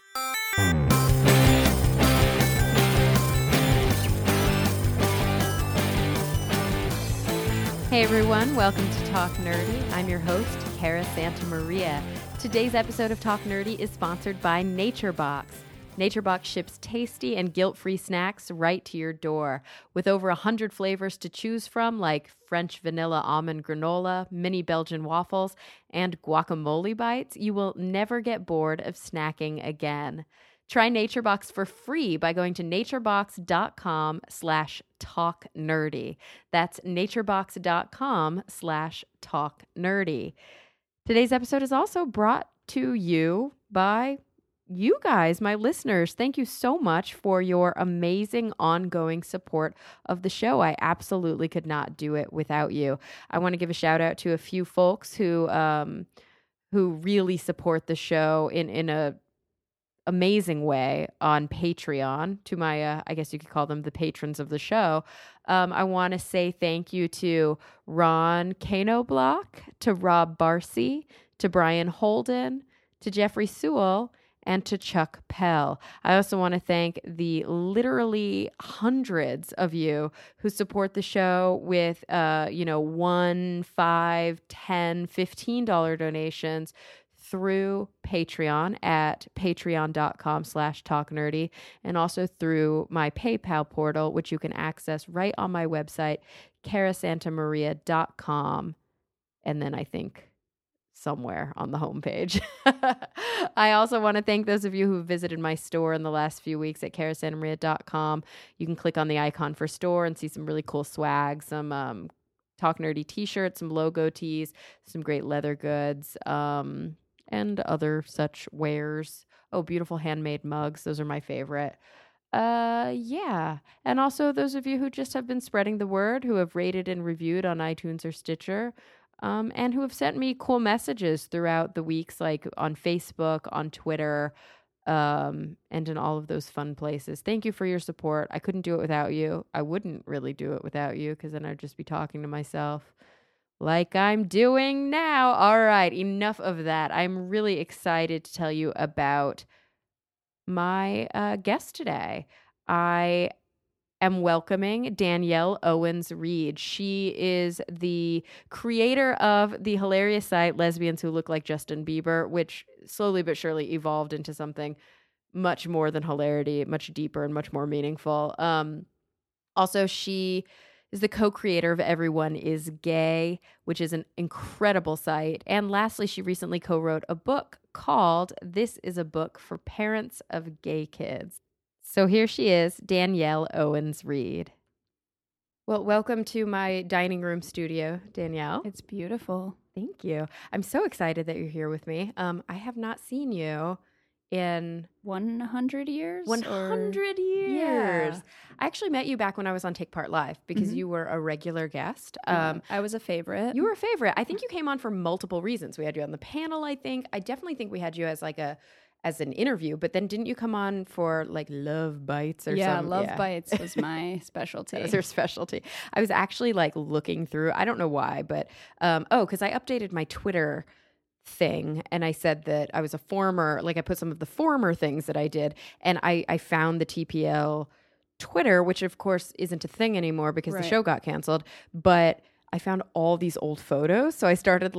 Hey everyone, welcome to Talk Nerdy. I'm your host, Cara Santamaria. Today's episode of Talk Nerdy is sponsored by NatureBox. NatureBox ships tasty and guilt-free snacks right to your door. With over 100 flavors to choose from, like French vanilla almond granola, mini Belgian waffles, and guacamole bites, you will never get bored of snacking again. Try NatureBox for free by going to naturebox.com/talknerdy. That's naturebox.com/talknerdy. Today's episode is also brought to you by you guys, my listeners. Thank you so much for your amazing ongoing support of the show. I absolutely could not do it without you. I want to give a shout out to a few folks who really support the show in a amazing way on Patreon, to my I guess you could call them the patrons of the show. I want to say thank you to Ron Canoblock, to Rob Barcy, to Brian Holden, to Jeffrey Sewell, and to Chuck Pell. I also want to thank the literally hundreds of you who support the show with $1, $5, $10, $15 donations through Patreon at patreon.com/talknerdy, and also through my PayPal portal, which you can access right on my website, carasantamaria.com, and then I think somewhere on the homepage. I also want to thank those of you who visited my store in the last few weeks at carasantamaria.com. You can click on the icon for store and see some really cool swag, some Talk Nerdy t-shirts, some logo tees, some great leather goods, and other such wares. Oh, beautiful handmade mugs. Those are my favorite. Yeah. And also those of you who just have been spreading the word, who have rated and reviewed on iTunes or Stitcher, and who have sent me cool messages throughout the weeks, like on Facebook, on Twitter, and in all of those fun places. Thank you for your support. I couldn't do it without you. I wouldn't really do it without you, because then I'd just be talking to myself like I'm doing now. All right, enough of that. I'm really excited to tell you about my guest today. I am welcoming Danielle Owens-Reid. She is the creator of the hilarious site Lesbians Who Look Like Justin Bieber, which slowly but surely evolved into something much more than hilarity, much deeper and much more meaningful. Also, she is the co-creator of Everyone is Gay, which is an incredible site. And lastly, she recently co-wrote a book called This is a Book for Parents of Gay Kids. So here she is, Danielle Owens-Reid. Well, welcome to my dining room studio, Danielle. It's beautiful. Thank you. I'm so excited that you're here with me. I have not seen you in 100 years? 100 years. Yeah. I actually met you back when I was on Take Part Live because you were a regular guest. I was a favorite. You were a favorite. I think you came on for multiple reasons. We had you on the panel, I think. I definitely think we had you as as an interview, but then didn't you come on for like Love Bites or something? Love Bites was my specialty. That was your specialty. I was actually like looking through, I don't know why, but because I updated my Twitter thing and I said that I was a former, like I put some of the former things that I did, and I found the TPL Twitter, which of course isn't a thing anymore because the show got canceled, but I found all these old photos. So I started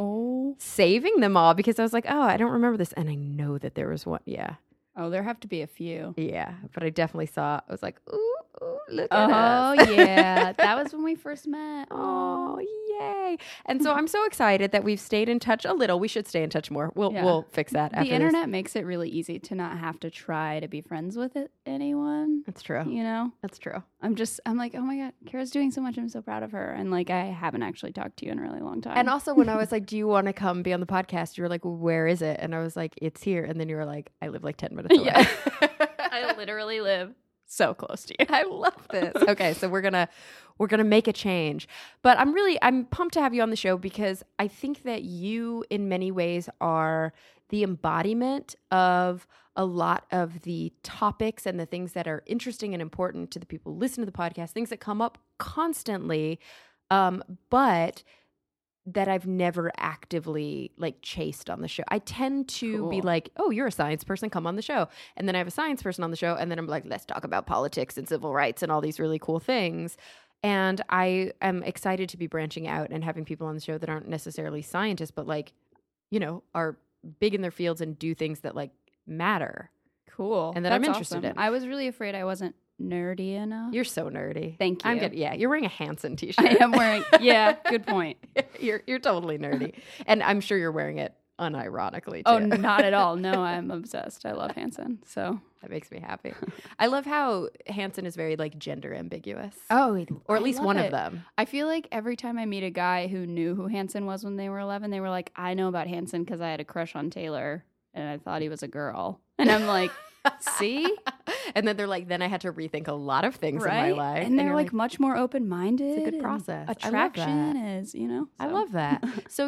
saving them all because I was like, oh, I don't remember this. And I know that there was one. Yeah. Oh, there have to be a few. Yeah. But I definitely saw, I was like, ooh, look at us. Oh, yeah. That was when we first met. Oh, yay. And so I'm so excited that we've stayed in touch a little. We should stay in touch more. We'll fix that after the internet makes it really easy to not have to try to be friends with anyone. That's true. You know? That's true. I'm like, oh my God, Kara's doing so much. I'm so proud of her. And like, I haven't actually talked to you in a really long time. And also when I was like, do you want to come be on the podcast? You were like, where is it? And I was like, it's here. And then you were like, I live like 10 minutes away. Yeah. I literally live so close to you. I love this. Okay, so we're gonna make a change. But I'm pumped to have you on the show because I think that you in many ways are the embodiment of a lot of the topics and the things that are interesting and important to the people who listen to the podcast, things that come up constantly, but that I've never actively like chased on the show. I tend to be Cool. like, oh, you're a science person, come on the show. And then I have a science person on the show. And then I'm like, let's talk about politics and civil rights and all these really cool things. And I am excited to be branching out and having people on the show that aren't necessarily scientists, but like, are big in their fields and do things that like matter. Cool. And that I'm That's interested awesome. in. I was really afraid I wasn't nerdy enough. You're so nerdy. Thank you. I'm good. Yeah, you're wearing a Hanson t-shirt. I am wearing. Yeah, good point. You're totally nerdy, and I'm sure you're wearing it unironically too. Oh, not at all. No, I'm obsessed. I love Hanson. So That makes me happy. I love how Hanson is very like gender ambiguous. or Or at least one of them. I feel like every time I meet a guy who knew who Hanson was when they were 11, they were like, I know about Hanson because I had a crush on Taylor and I thought he was a girl. And I'm like, see? And then they're like, then I had to rethink a lot of things in my life. And they're you're like much more open-minded. it's a good and process. I love Attraction that. is, so. I love that. So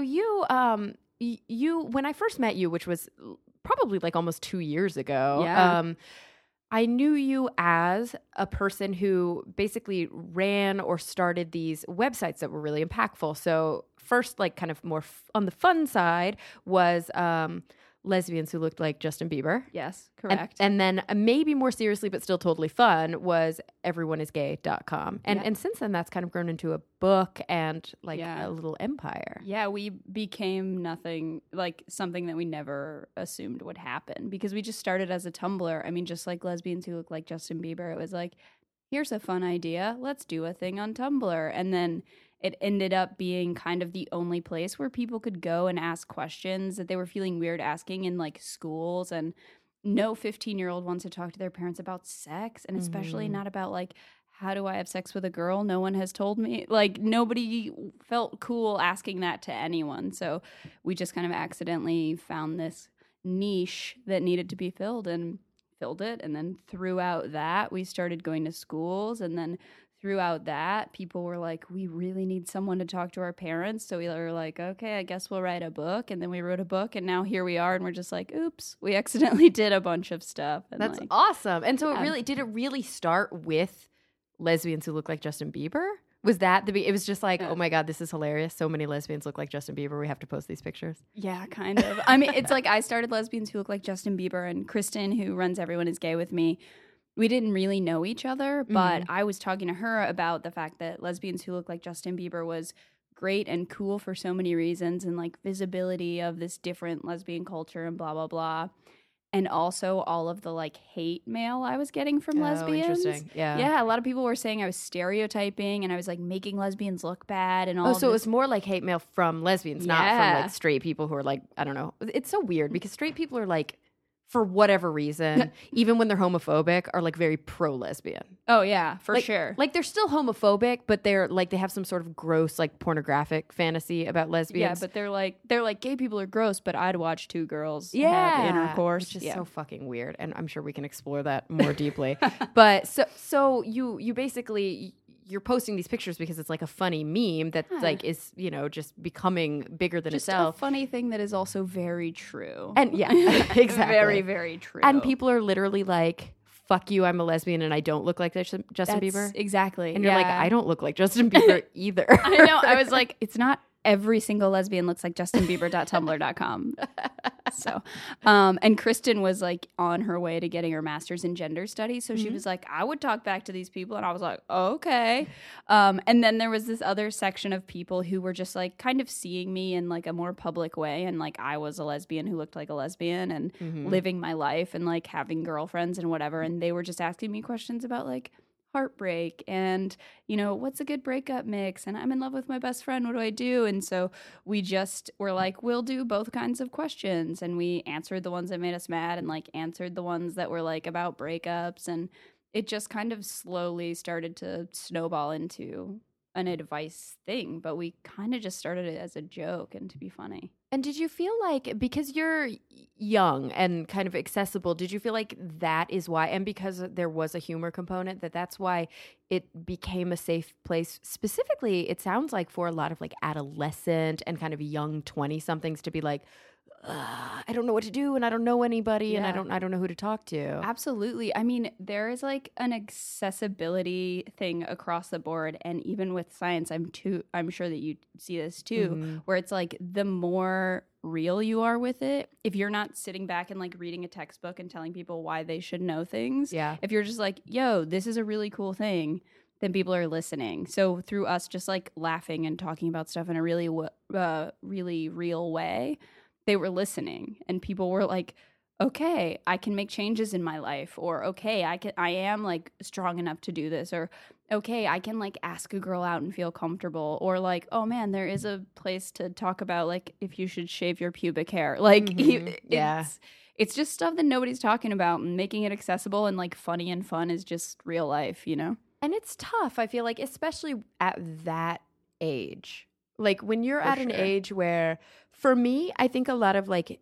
you when I first met you, which was probably like almost 2 years ago, Yeah. I knew you as a person who basically ran or started these websites that were really impactful. So first, like kind of more on the fun side was lesbians who looked like Justin Bieber. Yes, correct. And then maybe more seriously, but still totally fun, was everyoneisgay.com. And since then, that's kind of grown into a book and like a little empire. Yeah, we became something that we never assumed would happen because we just started as a Tumblr. I mean, just like lesbians who look like Justin Bieber, it was like, here's a fun idea. Let's do a thing on Tumblr. And then it ended up being kind of the only place where people could go and ask questions that they were feeling weird asking in like schools. And no 15-year-old wants to talk to their parents about sex, and especially not about like, how do I have sex with a girl? No one has told me. Like, nobody felt cool asking that to anyone. So we just kind of accidentally found this niche that needed to be filled and filled it. And then throughout that, we started going to schools. And then throughout that, people were like, we really need someone to talk to our parents. So we were like, okay, I guess we'll write a book. And then we wrote a book. And now here we are. And we're just like, oops, we accidentally did a bunch of stuff. And That's like, awesome. And so did it really start with lesbians who look like Justin Bieber? Was that it was just like, oh my God, this is hilarious. So many lesbians look like Justin Bieber. We have to post these pictures. Yeah, kind of. I mean, it's like I started Lesbians Who Look Like Justin Bieber, and Kristen, who runs Everyone Is Gay with me, we didn't really know each other, but I was talking to her about the fact that Lesbians Who Look Like Justin Bieber was great and cool for so many reasons, and like visibility of this different lesbian culture and blah, blah, blah. And also all of the like hate mail I was getting from lesbians. Interesting. Yeah. Yeah, a lot of people were saying I was stereotyping and I was like making lesbians look bad and all of so it this. was more like hate mail from lesbians, not from like straight people who are like, I don't know. It's so weird because straight people are like, for whatever reason, even when they're homophobic, are like very pro-lesbian. Oh yeah, for like, sure. Like they're still homophobic, but they're like they have some sort of gross like pornographic fantasy about lesbians. Yeah, but they're like gay people are gross, but I'd watch two girls have intercourse, which is so fucking weird. And I'm sure we can explore that more deeply. But so you basically you're posting these pictures because it's like a funny meme that like is, just becoming bigger than just itself. A funny thing that is also very true. And yeah, exactly. Very, very true. And people are literally like, fuck you, I'm a lesbian and I don't look like Justin Bieber. Exactly. And you're like, I don't look like Justin Bieber either. I know. I was like, it's not every single lesbian looks like justinbieber.tumblr.com. So, and Kristen was like on her way to getting her master's in gender studies. So she was like, I would talk back to these people. And I was like, okay. And then there was this other section of people who were just like kind of seeing me in like a more public way. And like, I was a lesbian who looked like a lesbian and living my life and like having girlfriends and whatever. And they were just asking me questions about like heartbreak and what's a good breakup mix, and I'm in love with my best friend, what do I do? And so we just were like, we'll do both kinds of questions, and we answered the ones that made us mad and like answered the ones that were like about breakups, and it just kind of slowly started to snowball into an advice thing, but we kind of just started it as a joke and to be funny. And did you feel like, because you're young and kind of accessible, did you feel like that is why, and because there was a humor component, that's why it became a safe place? Specifically, it sounds like for a lot of like adolescent and kind of young 20-somethings to be like, I don't know what to do, and I don't know anybody, and I don't know who to talk to. Absolutely. I mean, there is like an accessibility thing across the board, and even with science, I'm sure that you see this too, where it's like the more real you are with it, if you're not sitting back and like reading a textbook and telling people why they should know things, if you're just like, yo, this is a really cool thing, then people are listening. So through us just like laughing and talking about stuff in a really really real way, they were listening, and people were like, okay, I can make changes in my life, or okay, I am like strong enough to do this, or okay, I can like ask a girl out and feel comfortable, or like, oh man, there is a place to talk about like if you should shave your pubic hair. Like it's just stuff that nobody's talking about, and making it accessible and like funny and fun is just real life, you know? And it's tough, I feel like, especially at that age. Like when you're at an age where, for me, I think a lot of like,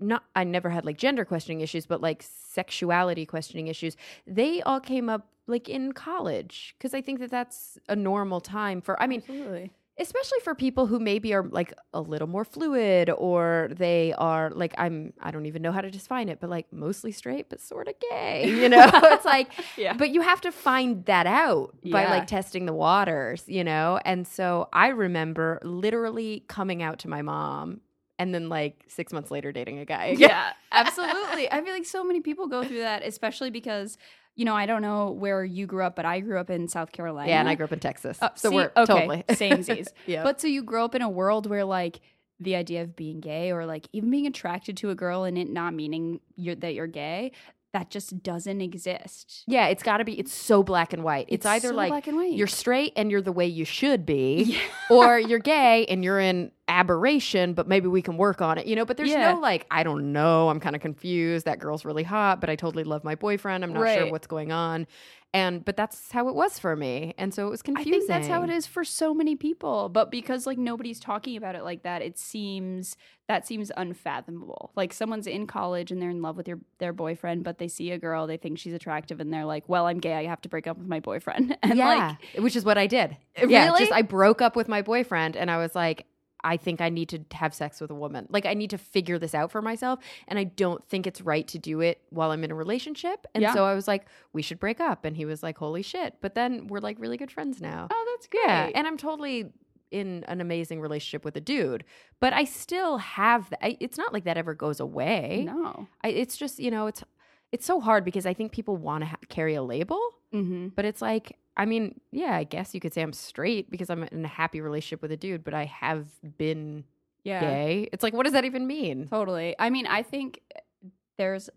I never had like gender questioning issues, but like sexuality questioning issues, they all came up like in college, because I think that that's a normal time for, I mean, Absolutely. especially for people who maybe are like a little more fluid, or they are like, I don't even know how to define it, but like mostly straight, but sort of gay, you know? It's like, but you have to find that out by like testing the waters, you know? And so I remember literally coming out to my mom, and then like 6 months later dating a guy again. Yeah, absolutely. I feel like so many people go through that, especially because, you know, I don't know where you grew up, but I grew up in South Carolina. Yeah, and I grew up in Texas. So we're totally samesies. But so you grow up in a world where like the idea of being gay, or like even being attracted to a girl and it not meaning that you're gay, that just doesn't exist. Yeah, it's got to be, it's so black and white. It's either so like black and white. You're straight and you're the way you should be, or you're gay and you're in aberration, but maybe we can work on it, you know? But there's no like, I don't know, I'm kind of confused. That girl's really hot, but I totally love my boyfriend. I'm not sure what's going on. But that's how it was for me. And so it was confusing. I think that's how it is for so many people. But because like nobody's talking about it like that, seems unfathomable. Like someone's in college and they're in love with their boyfriend, but they see a girl, they think she's attractive, and they're like, well, I'm gay, I have to break up with my boyfriend. And like, which is what I did. Really? Yeah, just I broke up with my boyfriend, and I was like, I think I need to have sex with a woman. Like, I need to figure this out for myself, and I don't think it's right to do it while I'm in a relationship. And so I was like, we should break up. And he was like, holy shit. But then we're like really good friends now. Oh, that's great. Yeah, and I'm totally in an amazing relationship with a dude. But I still have that. It's not like that ever goes away. No. It's just, you know, it's so hard because I think people want to carry a label. Mm-hmm. But it's like, I mean, yeah, I guess you could say I'm straight because I'm in a happy relationship with a dude, but I have been gay. It's like, what does that even mean? Totally. I mean, I think there's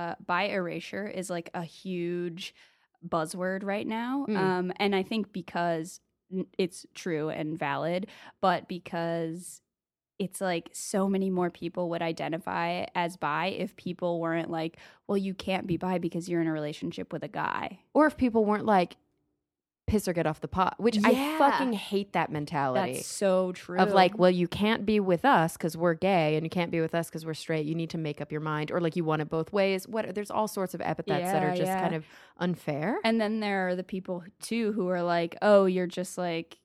bi erasure is like a huge buzzword right now. And I think because it's true and valid, but because it's like so many more people would identify as bi if people weren't like, well, you can't be bi because you're in a relationship with a guy. Or if people weren't like, piss or get off the pot, which I fucking hate that mentality. That's so true. Of like, well, you can't be with us because we're gay, and you can't be with us because we're straight. You need to make up your mind, or like you want it both ways. There's all sorts of epithets that are just kind of unfair. And then there are the people too who are like, oh, you're just like,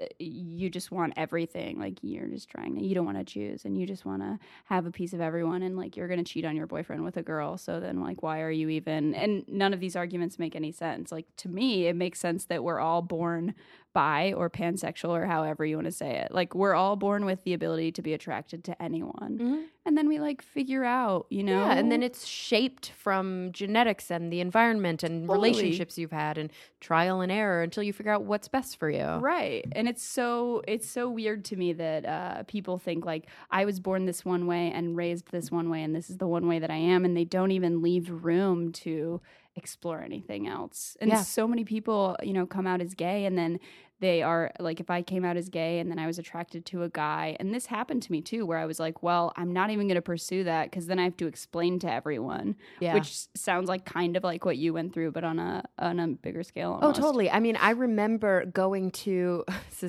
you just want everything. Like you're just you don't want to choose, and you just want to have a piece of everyone, and like you're going to cheat on your boyfriend with a girl. So then like, why are you even, and none of these arguments make any sense. Like to me, it makes sense that we're all born bi or pansexual, or however you want to say it. Like we're all born with the ability to be attracted to anyone. Mm-hmm. And then we like figure out, you know? Yeah, and then it's shaped from genetics and the environment and relationships you've had and trial and error until you figure out what's best for you. Right. And it's so weird to me that people think like I was born this one way and raised this one way and this is the one way that I am, and they don't even leave room to explore anything else. And so many people, you know, come out as gay, and then they are like, if I came out as gay and then I was attracted to a guy, and this happened to me too, where I was like, well, I'm not even going to pursue that because then I have to explain to everyone, which sounds like kind of like what you went through, but on a bigger scale almost. Oh, totally. I mean, I remember going to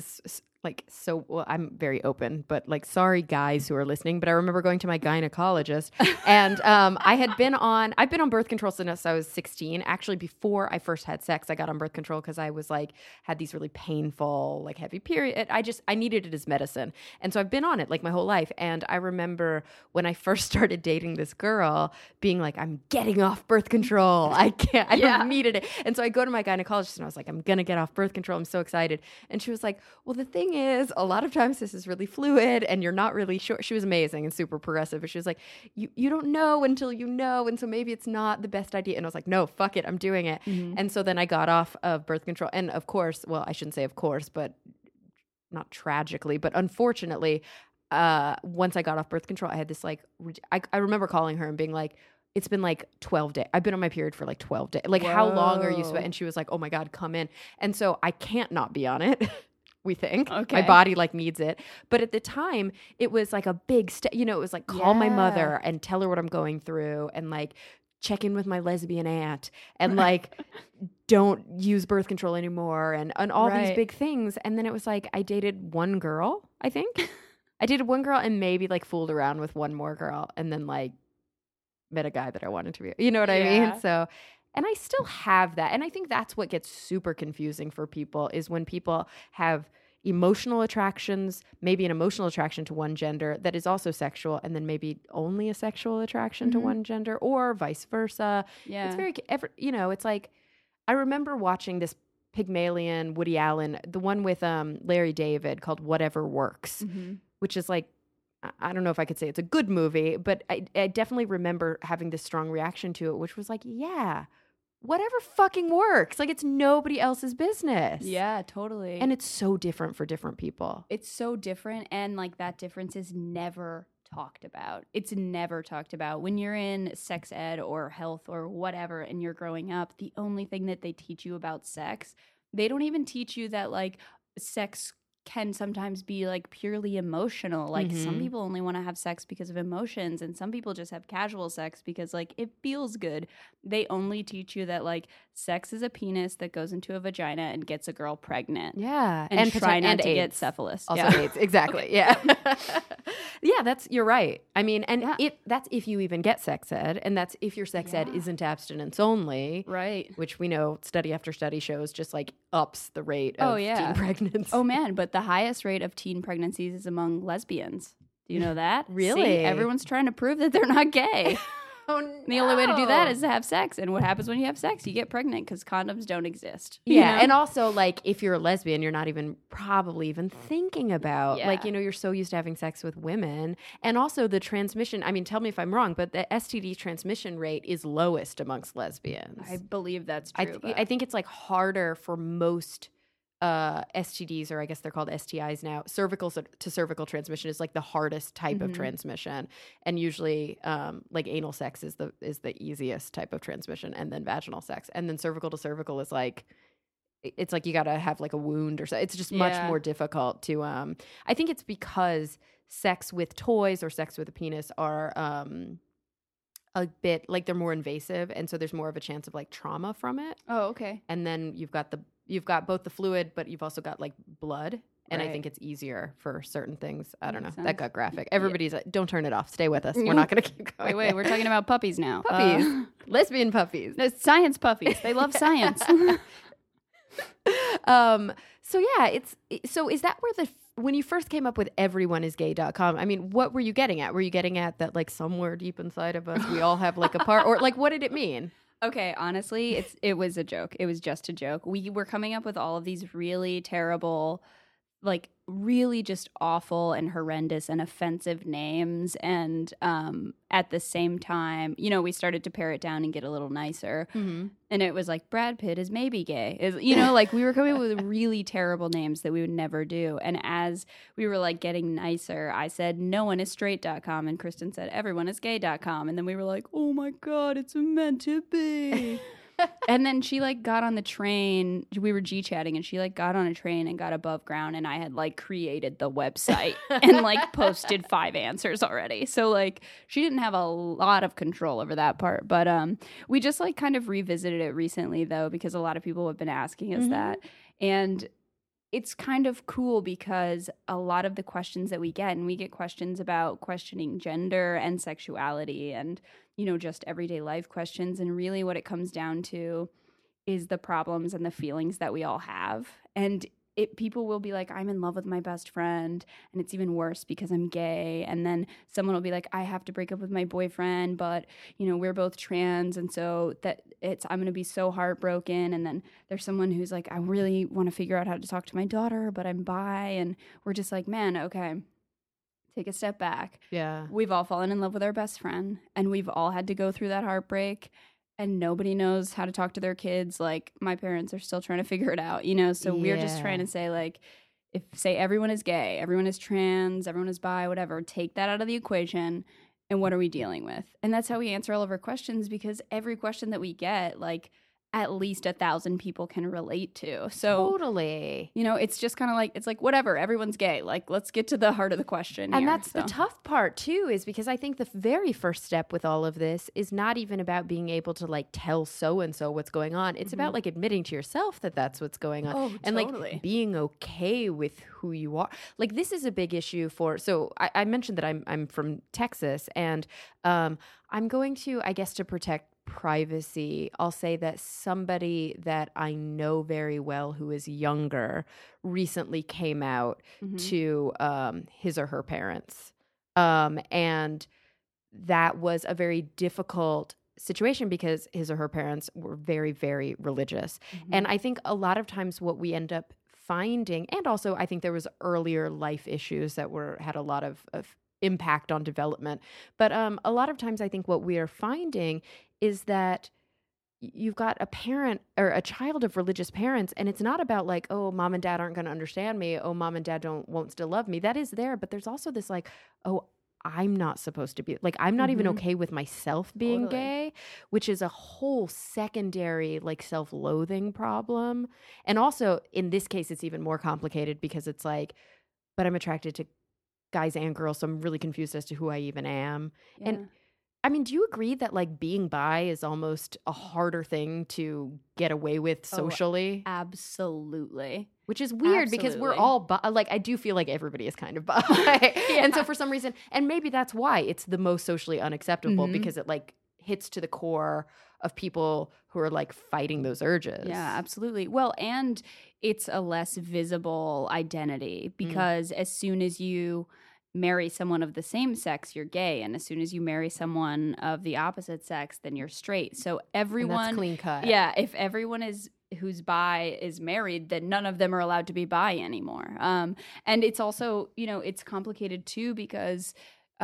well, I'm very open, but like, sorry guys who are listening, but I remember going to my gynecologist and I've been on birth control since I was 16. Actually, before I first had sex, I got on birth control because I was like, had these really painful painful, like heavy period. I needed it as medicine. And so I've been on it like my whole life. And I remember when I first started dating this girl being like, I'm getting off birth control. I can't, I don't needed it. And so I go to my gynecologist and I was like, I'm going to get off birth control. I'm so excited. And she was like, well, the thing is, a lot of times this is really fluid and you're not really sure. She was amazing and super progressive. But she was like, you don't know until you know. And so maybe it's not the best idea. And I was like, no, fuck it. I'm doing it. Mm-hmm. And so then I got off of birth control. And of course, well, I shouldn't say of course, but not tragically, but unfortunately, once I got off birth control, I had this like, I remember calling her and being like, it's been like 12 days. I've been on my period for like 12 days. Like, how long are you? And she was like, oh my God, come in. And so I can't not be on it. We think. Okay. My body like needs it. But at the time, it was like a big step. You know, it was like call my mother and tell her what I'm going through and like check in with my lesbian aunt and like don't use birth control anymore and all these big things. And then it was like I dated one girl, I think. I dated one girl and maybe like fooled around with one more girl and then like met a guy that I wanted to be. You know what I mean? So, and I still have that. And I think that's what gets super confusing for people is when people have emotional attractions, maybe an emotional attraction to one gender that is also sexual, and then maybe only a sexual attraction to one gender, or vice versa. Yeah. It's very, it's like, I remember watching this Pygmalion, Woody Allen, the one with Larry David called Whatever Works, which is like, I don't know if I could say it's a good movie, but I definitely remember having this strong reaction to it, which was like, yeah, whatever fucking works. Like, it's nobody else's business. Yeah, totally. And it's so different for different people. It's so different. And like that difference is never talked about. It's never talked about. When you're in sex ed or health or whatever and you're growing up, the only thing that they teach you about sex, they don't even teach you that like sex can sometimes be like purely emotional. Like some people only want to have sex because of emotions and some people just have casual sex because like it feels good. They only teach you that like sex is a penis that goes into a vagina and gets a girl pregnant. Yeah. And try not to AIDS. get syphilis. Also AIDS. Exactly. Okay. Yeah. Yeah, you're right. I mean, and that's if you even get sex ed, and that's if your sex ed isn't abstinence only. Right. Which we know study after study shows just like ups the rate of teen pregnancy. Oh man, but the highest rate of teen pregnancies is among lesbians. Do you know that? Really? See, everyone's trying to prove that they're not gay. Oh, no. The only way to do that is to have sex. And what happens when you have sex? You get pregnant because condoms don't exist. Yeah. You know? And also, like, if you're a lesbian, you're not probably even thinking about, like, you know, you're so used to having sex with women. And also the transmission, I mean, tell me if I'm wrong, but the STD transmission rate is lowest amongst lesbians. I believe that's true. I think it's like harder for most STDs, or I guess they're called STIs now. Cervical to cervical transmission is like the hardest type of transmission, and usually like anal sex is the easiest type of transmission, and then vaginal sex, and then cervical to cervical is like, it's like you got to have like a wound or so. It's just much more difficult to. I think it's because sex with toys or sex with a penis are a bit like they're more invasive, and so there's more of a chance of like trauma from it. Oh, okay. And then you've got both the fluid, but you've also got like blood. And I think it's easier for certain things. I don't know. That got graphic. Everybody's like, don't turn it off. Stay with us. We're not going to keep going. Wait, we're talking about puppies now. Puppies. Lesbian puppies. No, science puppies. They love science. So yeah, so is that where when you first came up with everyoneisgay.com, I mean, what were you getting at? Were you getting at that like somewhere deep inside of us, we all have like a part, or like, what did it mean? Okay, honestly, it was a joke. It was just a joke. We were coming up with all of these really terrible, like really just awful and horrendous and offensive names. And at the same time, you know, we started to pare it down and get a little nicer. Mm-hmm. And it was like, Brad Pitt is maybe gay. You know, like we were coming up with really terrible names that we would never do. And as we were like getting nicer, I said, nooneistraight.com. And Kristen said, everyoneisgay.com. And then we were like, oh my God, it's meant to be. And then she like got on the train. We were G-chatting and she like got on a train and got above ground, and I had like created the website and like posted 5 answers already. So like she didn't have a lot of control over that part. But we just like kind of revisited it recently though, because a lot of people have been asking us that. And it's kind of cool because a lot of the questions that we get, and we get questions about questioning gender and sexuality and, you know, just everyday life questions. And really what it comes down to is the problems and the feelings that we all have. And people will be like, I'm in love with my best friend, and it's even worse because I'm gay. And then someone will be like, I have to break up with my boyfriend, but we're both trans, and so I'm going to be so heartbroken. And then there's someone who's like, I really want to figure out how to talk to my daughter, but I'm bi. And we're just like, man, okay, take a step back. Yeah. We've all fallen in love with our best friend, and we've all had to go through that heartbreak, and nobody knows how to talk to their kids. Like, my parents are still trying to figure it out, so we're just trying to say, like, say everyone is gay, everyone is trans, everyone is bi, whatever, take that out of the equation, and what are we dealing with? And that's how we answer all of our questions, because every question that we get, like, at least 1,000 people can relate to. So totally. It's just kind of like, it's like, whatever, everyone's gay. Like, let's get to the heart of the question And here. that's the tough part too, is because I think the very first step with all of this is not even about being able to like tell so-and-so what's going on. It's about like admitting to yourself that that's what's going on. Oh, and totally. like being okay with who you are. Like, this is a big issue so I mentioned that I'm from Texas, and I'm going to, I guess, to protect privacy, I'll say that somebody that I know very well who is younger recently came out to his or her parents. And that was a very difficult situation because his or her parents were very, very religious. And I think a lot of times what we end up finding, and also I think there was earlier life issues that had a lot of impact on development. But a lot of times I think what we are finding is that you've got a parent or a child of religious parents, and it's not about like, oh, mom and dad aren't going to understand me. Oh, mom and dad won't still love me. That is there. But there's also this like, oh, I'm not supposed to be, like, I'm not even okay with myself being gay, which is a whole secondary like self-loathing problem. And also in this case, it's even more complicated because it's like, but I'm attracted to guys and girls, so I'm really confused as to who I even am. Yeah. And I mean, do you agree that like being bi is almost a harder thing to get away with socially? Absolutely. Which is weird because we're all bi. Like, I do feel like everybody is kind of bi. And so for some reason, and maybe that's why it's the most socially unacceptable, because it like hits to the core of people who are like fighting those urges. Yeah, absolutely. Well, and it's a less visible identity because as soon as you marry someone of the same sex, you're gay. And as soon as you marry someone of the opposite sex, then you're straight. So everyone, and that's clean cut. Yeah, if everyone who's bi is married, then none of them are allowed to be bi anymore. And it's also, it's complicated too because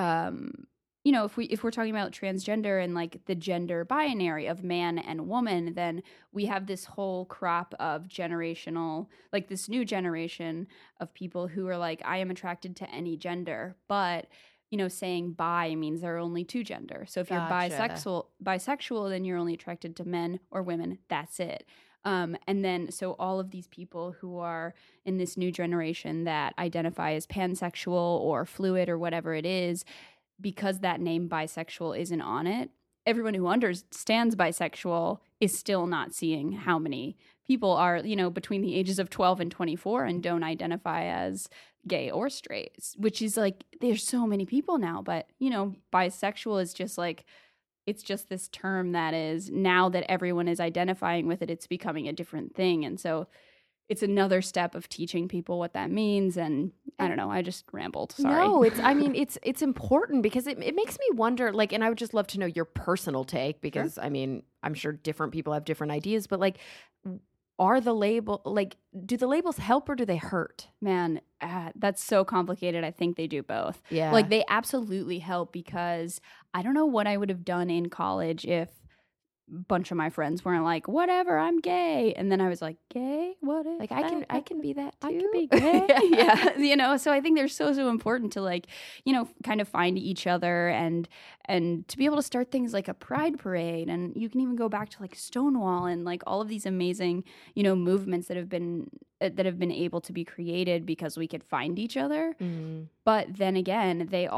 if we're talking about transgender and like the gender binary of man and woman, then we have this whole crop of generational, like this new generation of people who are like, I am attracted to any gender, but saying bi means there are only two genders. So if you're bisexual, then you're only attracted to men or women. That's it. And then, so all of these people who are in this new generation that identify as pansexual or fluid or whatever it is, because that name bisexual isn't on it, everyone who understands bisexual is still not seeing how many people are, between the ages of 12 and 24 and don't identify as gay or straight, which is like, there's so many people now. But, bisexual is just like, it's just this term that is, now that everyone is identifying with it, it's becoming a different thing. And so it's another step of teaching people what that means. And I don't know, I just rambled. Sorry. No, it's important because it makes me wonder, like, and I would just love to know your personal take because I mean, I'm sure different people have different ideas, but like, do the labels help or do they hurt? Man, that's so complicated. I think they do both. Yeah. Like, they absolutely help because I don't know what I would have done in college if bunch of my friends weren't like, whatever, I'm gay. And then I was like, gay? What is like, I can be that too. I can be gay. Yeah. So I think they're so important to like, kind of find each other and to be able to start things like a pride parade. And you can even go back to like Stonewall and like all of these amazing, movements that have been able to be created because we could find each other. But then again, they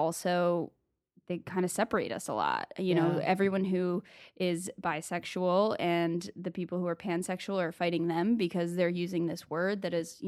kind of separate us a lot. Everyone who is bisexual and the people who are pansexual are fighting them because they're using this word that is,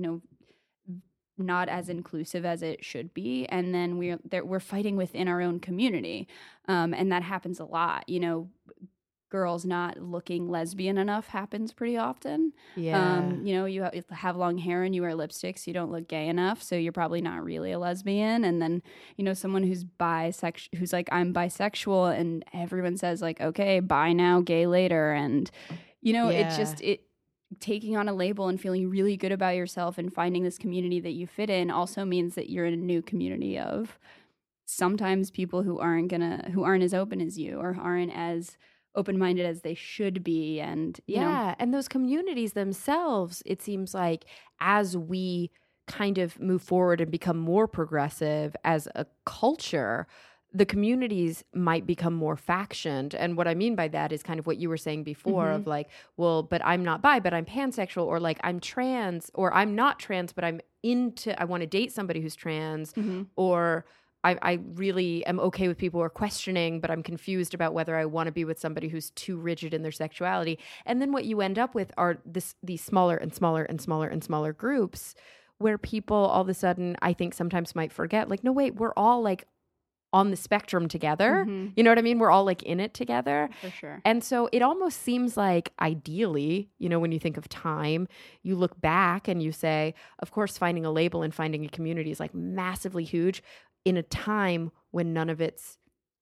not as inclusive as it should be. And then we're fighting within our own community. And that happens a lot. girls not looking lesbian enough happens pretty often. Yeah. You know, you have long hair and you wear lipstick, so you don't look gay enough, so you're probably not really a lesbian. And then, you know, someone who's bisexual, who's like, I'm bisexual, and everyone says like, okay, bi now, gay later. And, you know, it taking on a label and feeling really good about yourself and finding this community that you fit in also means that you're in a new community of sometimes people who aren't as open as you or aren't as open-minded as they should be. And you know. And those communities themselves, it seems like as we kind of move forward and become more progressive as a culture, the communities might become more factioned. And what I mean by that is kind of what you were saying before of like, well, but I'm not bi, but I'm pansexual, or like I'm trans, or I'm not trans, but I want to date somebody who's trans, or I really am okay with people who are questioning, but I'm confused about whether I want to be with somebody who's too rigid in their sexuality. And then what you end up with are these smaller and smaller and smaller and smaller groups where people all of a sudden, I think sometimes might forget, like, no, wait, we're all like on the spectrum together. You know what I mean? We're all like in it together. For sure. And so it almost seems like ideally, you know, when you think of time, you look back and you say, of course, finding a label and finding a community is like massively huge in a time when none of it's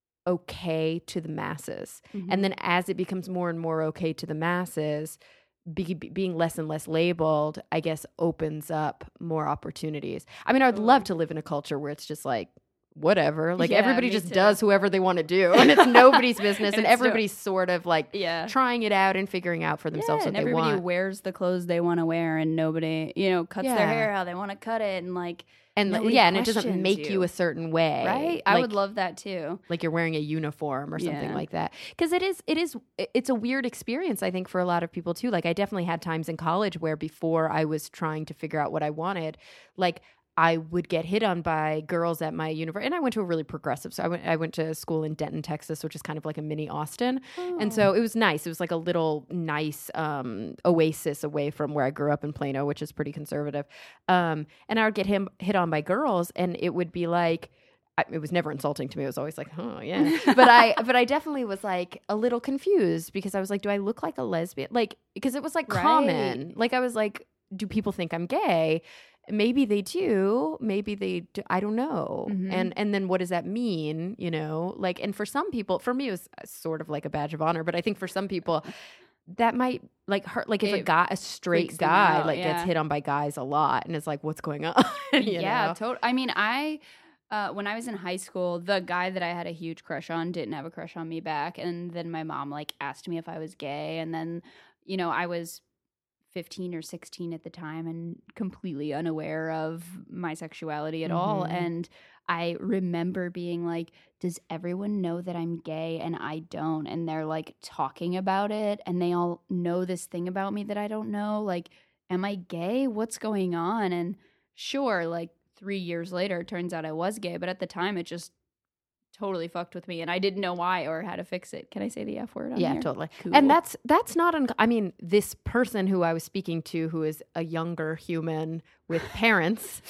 okay to the masses. And then as it becomes more and more okay to the masses, being less and less labeled, I guess, opens up more opportunities. I mean, I'd love to live in a culture where it's just like, whatever, like everybody just does whoever they want to do, and it's nobody's business, and everybody's sort of like trying it out and figuring out for themselves what they want. Everybody wears the clothes they want to wear, and nobody, you know, cuts their hair how they want to cut it, and like, and and it doesn't make you a certain way, right? Like, I would love that too. Like you're wearing a uniform or something like that, because it's a weird experience, I think, for a lot of people too. Like I definitely had times in college where before I was trying to figure out what I wanted, like I would get hit on by girls at my university, and I went to a really progressive. So I went to school in Denton, Texas, which is kind of like a mini Austin, and so it was nice. It was like a little nice oasis away from where I grew up in Plano, which is pretty conservative. And I would get hit on by girls, and it would be like, it was never insulting to me. It was always like, oh yeah. But I definitely was like a little confused because I was like, do I look like a lesbian? Like, because it was like common. Like I was like, do people think I'm gay? Maybe they do. Maybe they do. I don't know. And then what does that mean? You know, like, and for some people, for me, it was sort of like a badge of honor. But I think for some people, that might like hurt. Like if a straight guy out, gets hit on by guys a lot, and it's like, what's going on? Totally. I mean, when I was in high school, the guy that I had a huge crush on didn't have a crush on me back, and then my mom like asked me if I was gay, and then, you know, I was 15 or 16 at the time and completely unaware of my sexuality at all. And I remember being like, does everyone know that I'm gay and I don't? And they're like talking about it, and they all know this thing about me that I don't know. Like, am I gay? What's going on? And sure, like 3 years later, it turns out I was gay, but at the time it just totally fucked with me, and I didn't know why or how to fix it. Can I say the F word on here? Yeah, totally. Cool. And that's not I mean, this person who I was speaking to, who is a younger human with parents,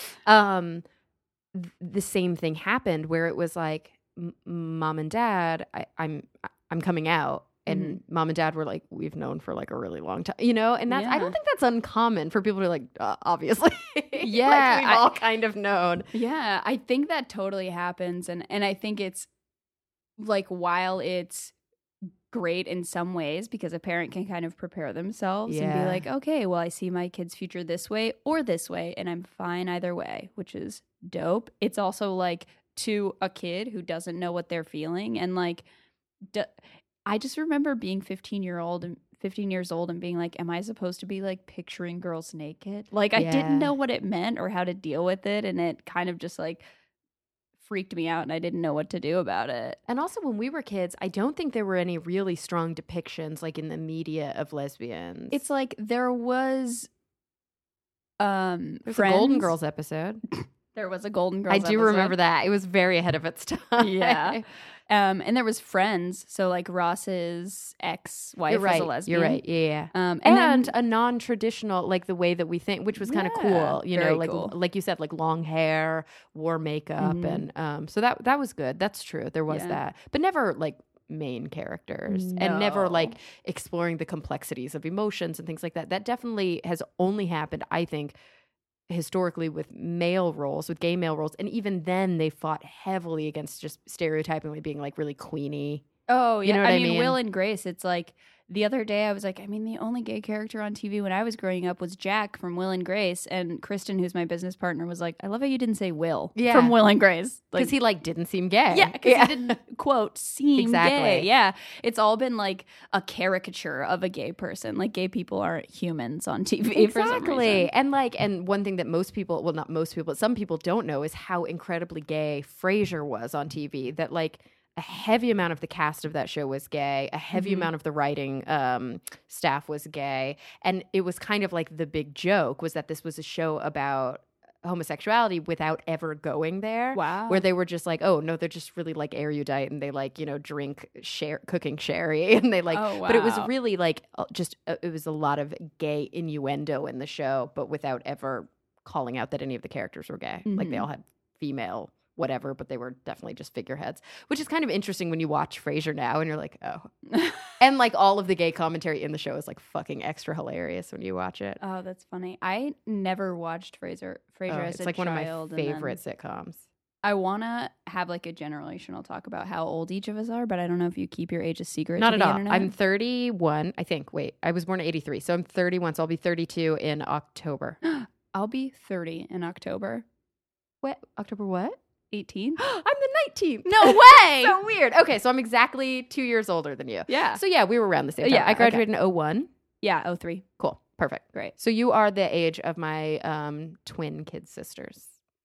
the same thing happened where it was like, mom and dad, I'm coming out. And mom and dad were like, we've known for like a really long time, you know? And that's, I don't think that's uncommon for people to like, obviously. Yeah. Like we've all kind of known. Yeah. I think that totally happens. And I think it's like, while it's great in some ways because a parent can kind of prepare themselves and be like, okay, well, I see my kid's future this way or this way, and I'm fine either way, which is dope. It's also like to a kid who doesn't know what they're feeling, and like, I just remember being 15 years old and being like, am I supposed to be like picturing girls naked? Like I didn't know what it meant or how to deal with it. And it kind of just like freaked me out, and I didn't know what to do about it. And also when we were kids, I don't think there were any really strong depictions like in the media of lesbians. It's like there was There's a Golden Girls episode. There was a Golden Girls episode. I do remember that. It was very ahead of its time. Yeah. And there was Friends, so like Ross's ex-wife was a lesbian. You're right. Yeah. And a non-traditional, like the way that we think, which was kind of cool. You know, like cool. Like you said, like long hair, wore makeup, and so that was good. That's true. There was that, but never like main characters and never No. like exploring the complexities of emotions and things like that. That definitely has only happened, I think, historically with male roles, with gay male roles. And even then they fought heavily against just stereotyping being like really queenie. Oh, yeah. You know what I mean? Will and Grace, it's like the other day I was like, the only gay character on TV when I was growing up was Jack from Will and Grace. And Kristen, who's my business partner, was like, I love how you didn't say Will from Will and Grace. Because he like didn't seem gay. Yeah, because he didn't, quote, seem Exactly. gay. Yeah. It's all been like a caricature of a gay person. Like gay people aren't humans on TV for some reason. And one thing that most people, well, not most people, but some people don't know is how incredibly gay Frasier was on TV. That like a heavy amount of the cast of that show was gay. A heavy amount of the writing staff was gay. And it was kind of like the big joke was that this was a show about homosexuality without ever going there. Wow. Where they were just like, oh no, they're just really like erudite and they like, drink cooking sherry and they like, but it was really like it was a lot of gay innuendo in the show, but without ever calling out that any of the characters were gay. Like they all had female whatever, but they were definitely just figureheads, which is kind of interesting when you watch Frasier now and you're like, oh. And like all of the gay commentary in the show is like fucking extra hilarious when you watch it. Oh, that's funny. I never watched Frasier as It's a like child. one of my favorite sitcoms. I want to have like a generational talk about how old each of us are, but I don't know if you keep your age a secret. Not to at the all. internet. I'm 31, I think. Wait, I was born in 83, so I'm 31, so I'll be 32 in October. I'll be 30 in October. What? October what? 18? I'm the 19th. No way! So weird. Okay, so I'm exactly 2 years older than you. Yeah. So yeah, we were around the same time. Yeah, I graduated in 01. Yeah, 03. Cool. Perfect. Great. So you are the age of my twin kid sisters.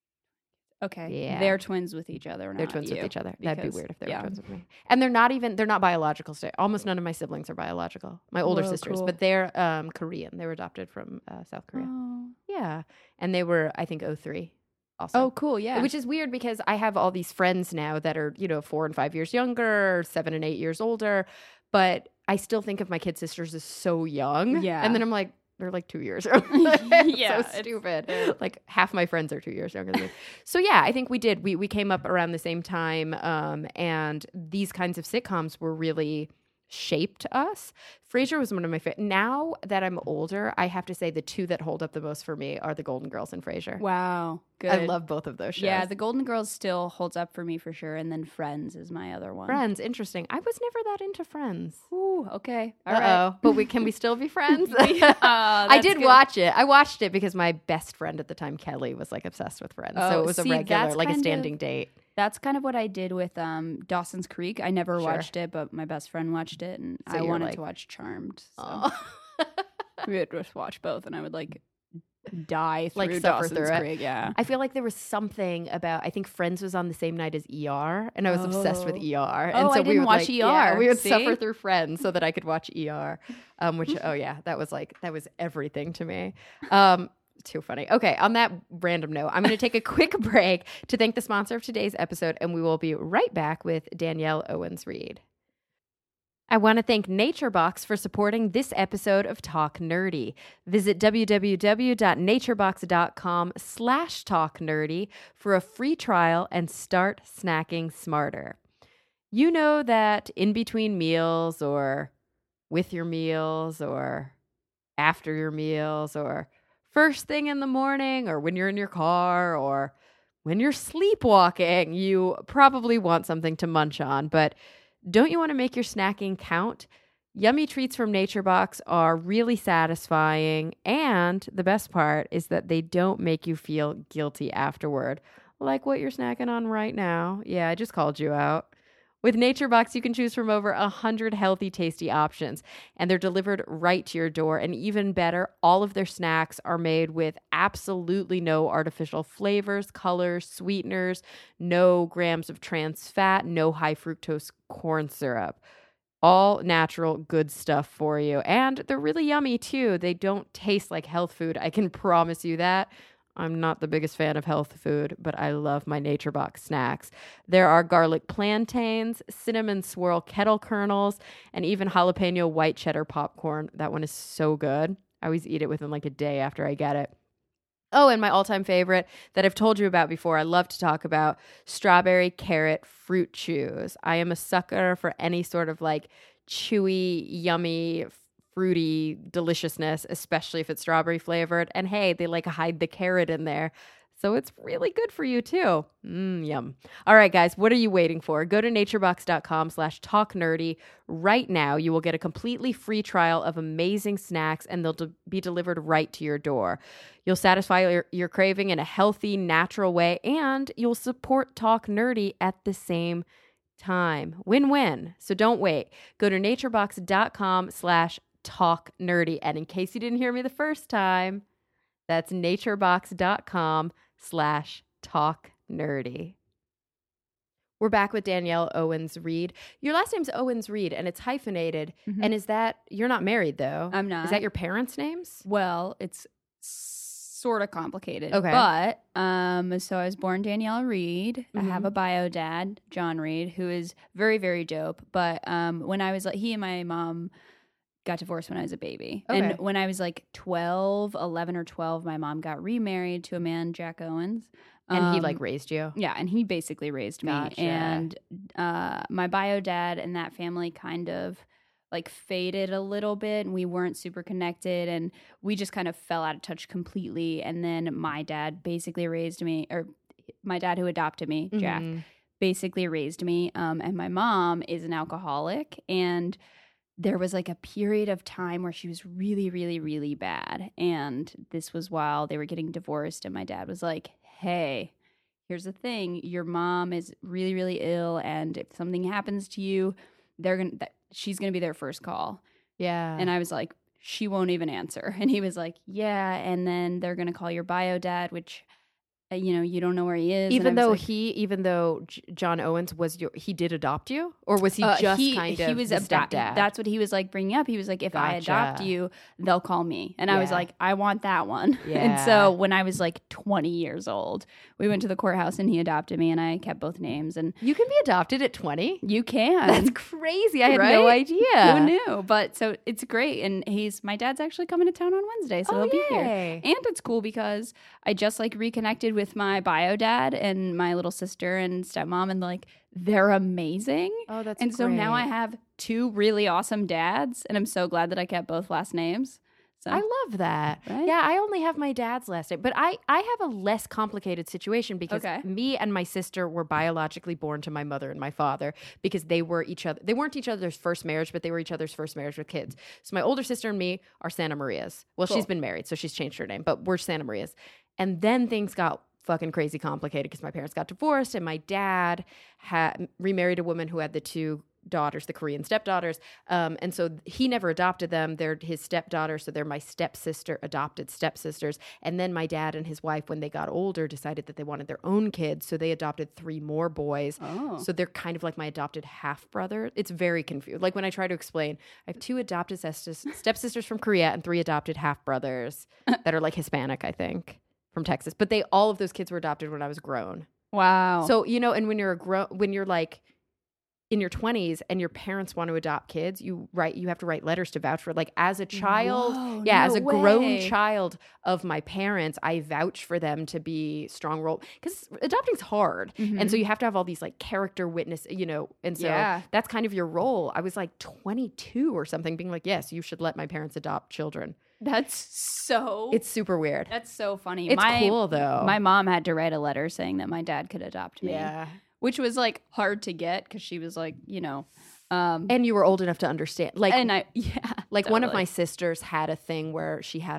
Okay. Yeah. They're twins with each other. They're not twins you, with each other. That'd be because- weird if they were yeah. twins with me. And they're not biological. Almost none of my siblings are biological. My older Whoa, sisters, cool. but they're Korean. They were adopted from South Korea. Oh. Yeah. And they were, I think, 03 also. Oh, cool. Yeah. Which is weird because I have all these friends now that are, 4 and 5 years younger, 7 and 8 years older, but I still think of my kid sisters as so young. Yeah. And then I'm like, they're like 2 years younger. Yeah, So stupid. Like half my friends are 2 years younger than me. So yeah, I think we did. We came up around the same time. And these kinds of sitcoms were really shaped us. Frasier was one of my favorite. Now that I'm older, I have to say the two that hold up the most for me are the Golden Girls and Frasier. Wow. Good. I love both of those shows. Yeah, the Golden Girls still holds up for me for sure. And then Friends is my other one. Friends, interesting. I was never that into Friends. Ooh, okay. All right. Uh-oh. But can we still be friends? I I did watch it. I watched it because my best friend at the time, Kelly, was like obsessed with Friends. So Oh, it was see, a regular, that's like a kind standing date. That's kind of what I did with Dawson's Creek. I never Sure. watched it, but my best friend watched it, and So I you're wanted like- to watch Charmed. So Aw. we would just watch both, and I would like die through Like, suffer Dawson's through it. Creek. Yeah. I feel like there was something about, I think Friends was on the same night as ER, and I was obsessed with Oh. ER. Oh, And so I we didn't would watch yeah, ER. we would See? suffer through Friends so that I could watch ER, which, oh yeah, that was everything to me. Too funny. Okay, on that random note, I'm going to take a quick break to thank the sponsor of today's episode, and we will be right back with Danielle Owens-Reed. I want to thank NatureBox for supporting this episode of Talk Nerdy. Visit www.naturebox.com/talknerdy for a free trial and start snacking smarter. You know that in between meals or with your meals or after your meals or first thing in the morning or when you're in your car or when you're sleepwalking, you probably want something to munch on, but don't you want to make your snacking count? Yummy treats from NatureBox are really satisfying, and the best part is that they don't make you feel guilty afterward, like what you're snacking on right now. Yeah, I just called you out. With NatureBox, you can choose from over 100 healthy, tasty options, and they're delivered right to your door. And even better, all of their snacks are made with absolutely no artificial flavors, colors, sweeteners, no grams of trans fat, no high fructose corn syrup. All natural, good stuff for you. And they're really yummy, too. They don't taste like health food. I can promise you that. I'm not the biggest fan of health food, but I love my NatureBox snacks. There are garlic plantains, cinnamon swirl kettle kernels, and even jalapeno white cheddar popcorn. That one is so good. I always eat it within like a day after I get it. Oh, and my all-time favorite that I've told you about before, I love to talk about, strawberry carrot fruit chews. I am a sucker for any sort of like chewy, yummy, fruity deliciousness, especially if it's strawberry flavored. And hey, they like hide the carrot in there. So it's really good for you too. Yum. All right, guys, what are you waiting for? Go to naturebox.com/talknerdy right now. You will get a completely free trial of amazing snacks, and they'll be delivered right to your door. You'll satisfy your craving in a healthy, natural way, and you'll support Talk Nerdy at the same time. Win-win. So don't wait. Go to naturebox.com/talknerdy. And in case you didn't hear me the first time, that's naturebox.com/talknerdy. We're back with Danielle Owens Reed. Your last name's Owens Reed, and it's hyphenated. Mhm. And is that, you're not married though? I'm not. Is that your parents' names? Well, it's sort of complicated. Okay. But so I was born Danielle Reed. I have Mhm. a bio dad, John Reed, who is very, very dope. But when I was like, he and my mom got divorced when I was a baby. Okay. And when I was like 11 or 12, my mom got remarried to a man, Jack Owens. And he like raised you? Yeah, and he basically raised me. Gotcha. And my bio dad and that family kind of like faded a little bit, and we weren't super connected, and we just kind of fell out of touch completely. And then my dad basically raised me, or my dad who adopted me, Jack, Mhm. basically raised me. And my mom is an alcoholic, and there was like a period of time where she was really, really, really bad. And this was while they were getting divorced. And my dad was like, hey, here's the thing. Your mom is really, really ill. And if something happens to you, she's going to be their first call. Yeah. And I was like, she won't even answer. And he was like, yeah. And then they're going to call your bio dad, which, you don't know where he is. Even And I though was like, John Owens he did adopt you? Or was he just he the was stepdad? That's what he was like bringing up. He was like, if I adopt Gotcha. you, they'll call me. And I was Yeah. like, I want that one. Yeah. And so when I was like 20 years old, we went to the courthouse and he adopted me, and I kept both names. And You can be adopted at 20? you can. That's crazy. I had Right? no idea. Who knew? But so it's great. And my dad's actually coming to town on Wednesday, so he'll be here. yay. And it's cool because I just like reconnected with my bio dad and my little sister and stepmom, and like they're amazing. Oh, that's And so now great. I have two really awesome dads, and I'm so glad that I kept both last names. So I love that. Right? Yeah, I only have my dad's last name, but I have a less complicated situation because Okay. me and my sister were biologically born to my mother and my father because they weren't each other's first marriage, but they were each other's first marriage with kids. So my older sister and me are Santa Marias. Well, Cool. she's been married, so she's changed her name, but we're Santa Marias. And then things got fucking crazy complicated because my parents got divorced, and my dad had remarried a woman who had the two daughters, the Korean stepdaughters. And so he never adopted them. They're his stepdaughters. So they're my adopted stepsisters. And then my dad and his wife, when they got older, decided that they wanted their own kids. So they adopted 3 more boys. Oh. So they're kind of like my adopted half brother. It's very confused. Like when I try to explain, I have 2 adopted stepsisters from Korea and 3 adopted half brothers that are like Hispanic, I think, from Texas. But all of those kids were adopted when I was grown. Wow. So, and when you're like in your 20s and your parents want to adopt kids, you have to write letters to vouch for it. Like as a child, Whoa, as no a grown way. child of my parents, I vouch for them to be strong role because adopting's hard. And so you have to have all these like character witness, and so Yeah. that's kind of your role. I was like 22 or something being like, yes, you should let my parents adopt children. That's so It's super weird. that's so funny. It's cool though. My mom had to write a letter saying that my dad could adopt me. Yeah. Which was like hard to get because she was like, And you were old enough to understand. Like one of my sisters had a thing where she had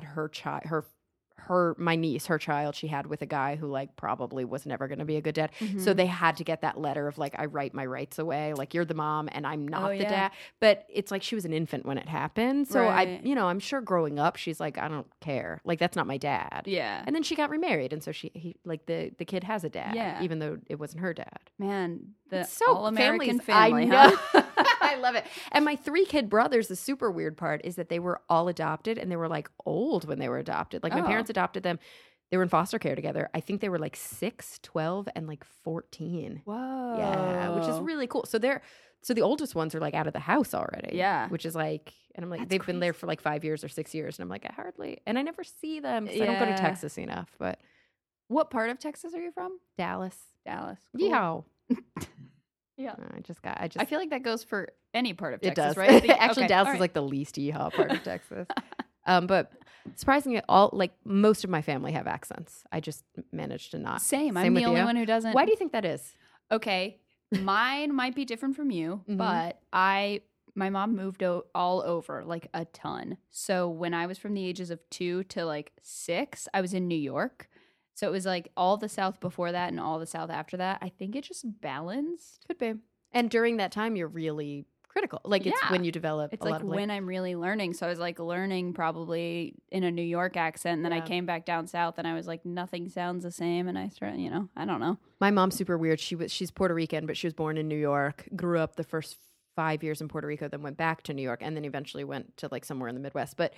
my niece, her child, she had with a guy who like probably was never going to be a good dad. Mm-hmm. So they had to get that letter of like, I write my rights away. Like you're the mom and I'm not Oh, the yeah. dad. But it's like she was an infant when it happened. So Right. I'm sure growing up, she's like, I don't care. Like that's not my dad. Yeah. And then she got remarried. And so the kid has a dad, Yeah. even though it wasn't her dad. Man, the It's so all-American families- family, I huh? know. I love it. And my 3 kid brothers, the super weird part is that they were all adopted and they were like old when they were adopted. Like my Oh. parents adopted them. They were in foster care together. I think they were like 6, 12, and like 14. Whoa. Yeah, which is really cool. So they're So the oldest ones are like out of the house already. Yeah. Which is like, and I'm like, That's they've been there crazy. for like 5 years or 6 years. And I'm like, and I never see them because I don't go to Yeah. Texas enough, but What part of Texas are you from? Dallas. Dallas. Cool. Yeehaw. Yeah. I I feel like that goes for any part of it Texas, does. right? I think- Actually, okay, Dallas all is right. like the least yeehaw part of Texas. But surprisingly, most of my family have accents. I just managed to not. Same. I'm Same the with only you? one who doesn't. Why do you think that is? Okay, mine might be different from you, Mhm. but my mom moved all over, like a ton. So when I was from the ages of 2 to like 6, I was in New York. So it was like all the South before that and all the South after that. I think it just balanced. Could be. And during that time, you're really critical. Like it's Yeah. when you develop It's a lot like of when I'm really learning. So I was like learning probably in a New York accent. And then I Yeah. came back down south and I was like, nothing sounds the same. And I started, I don't know. My mom's super weird. She's Puerto Rican, but she was born in New York, grew up the first 5 years in Puerto Rico, then went back to New York, and then eventually went to like somewhere in the Midwest. But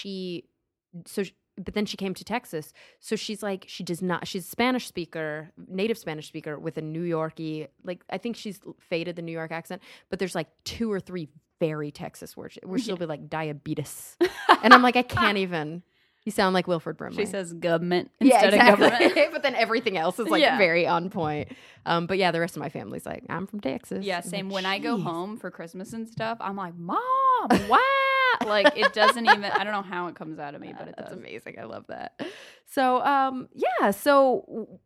but then she came to Texas. So she's a Spanish speaker, native Spanish speaker with a New Yorkie, like I think she's faded the New York accent, but there's like 2 or 3 very Texas words where she'll be like diabetes. And I'm like, I can't even. You sound like Wilford Brimley. She says government Yeah, instead exactly. of government. But then everything else is like Yeah. very on point. But yeah, the rest of my family's like, I'm from Texas. Yeah, I'm same. like, When I go "Jeez." home for Christmas and stuff, I'm like, Mom, wow. Like, it doesn't even, I don't know how it comes out of me, but it That's does. amazing. I love that. So, yeah. So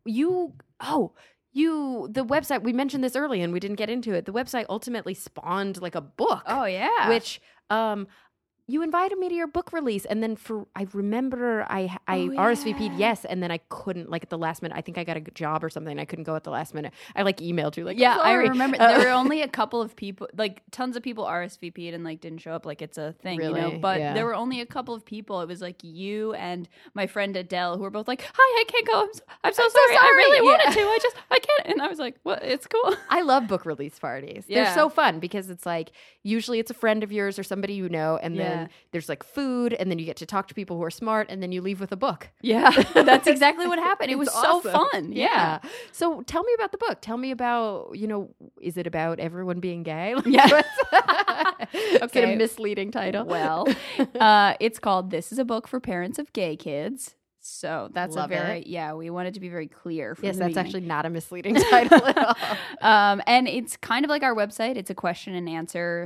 the website, we mentioned this early and we didn't get into it. The website ultimately spawned like a book. Oh, yeah. Which, you invited me to your book release, and then I remember I RSVP'd yes, and then I couldn't, like at the last minute. I think I got a job or something. I couldn't go at the last minute. I like emailed you like, yeah, I'm I sorry. remember there were only a couple of people, like tons of people RSVP'd and like didn't show up, like it's a thing, Really? But Yeah. there were only a couple of people. It was like you and my friend Adele, who were both like, "Hi, I can't go. I'm so sorry. I really sorry." wanted Yeah. to. I can't." And I was like, "What? It's cool." I love book release parties. Yeah. They're so fun because it's like usually it's a friend of yours or somebody you know, and Yeah. then there's like food, and then you get to talk to people who are smart, and then you leave with a book. Yeah, that's exactly what happened. It was It's so awesome. fun. Yeah. So tell me about the book. Tell me about, is it about everyone being gay? Yeah. Is it Okay. a misleading title? Well, it's called "This is a Book for Parents of Gay Kids." So that's Love we wanted to be very clear. From yes, the that's beginning. actually not a misleading title at all. And it's kind of like our website. It's a question and answer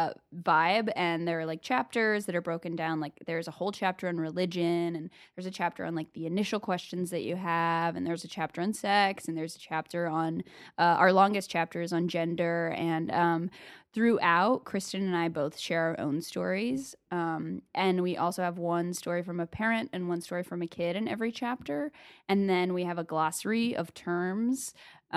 vibe, and there are like chapters that are broken down. Like there's a whole chapter on religion, and there's a chapter on like the initial questions that you have, and there's a chapter on sex, and there's a chapter on our longest chapter is on gender, and throughout, Kristen and I both share our own stories, and we also have one story from a parent and one story from a kid in every chapter, and then we have a glossary of terms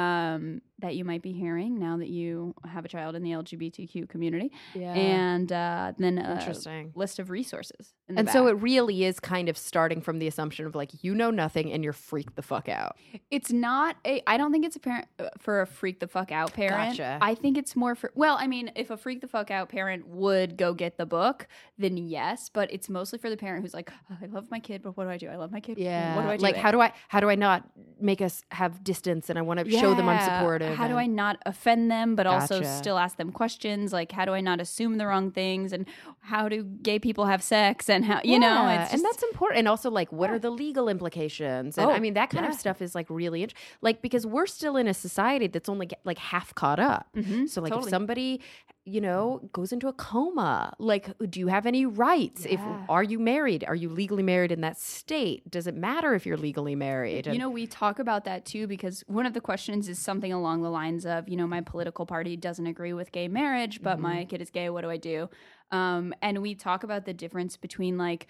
that you might be hearing now that you have a child in the LGBTQ community, Yeah. and then a Interesting. list of resources. In the And so back. it really is kind of starting from the assumption of like, you know nothing and you're freaked the fuck out. It's not I don't think it's a parent for a freak the fuck out parent. Gotcha. I think it's more for, well, I mean, if a freak the fuck out parent would go get the book, then yes, but it's mostly for the parent who's like, oh, I love my kid, but what do I do? I love my kid. Yeah. What do I do? Like, how do I not make us have distance and I want to show them I'm Yeah. supportive? How do I and- not offend them, but also Gotcha. still ask them questions? Like, how do I not assume the wrong things? And how do gay people have sex? And how, Yeah, it's and just, that's important. And also, like, what Yeah. are the legal implications? And Oh, I mean, that kind of yeah. stuff is like really like because we're still in a society that's only like half caught up. Mhm, So, like, if totally. somebody goes into a coma, like, do you have any rights? Yeah. Are you married? Are you legally married in that state? Does it matter if you're legally married? We talk about that too, because one of the questions is something along the lines of, my political party doesn't agree with gay marriage, but my kid is gay. What do I do? And we talk about the difference between like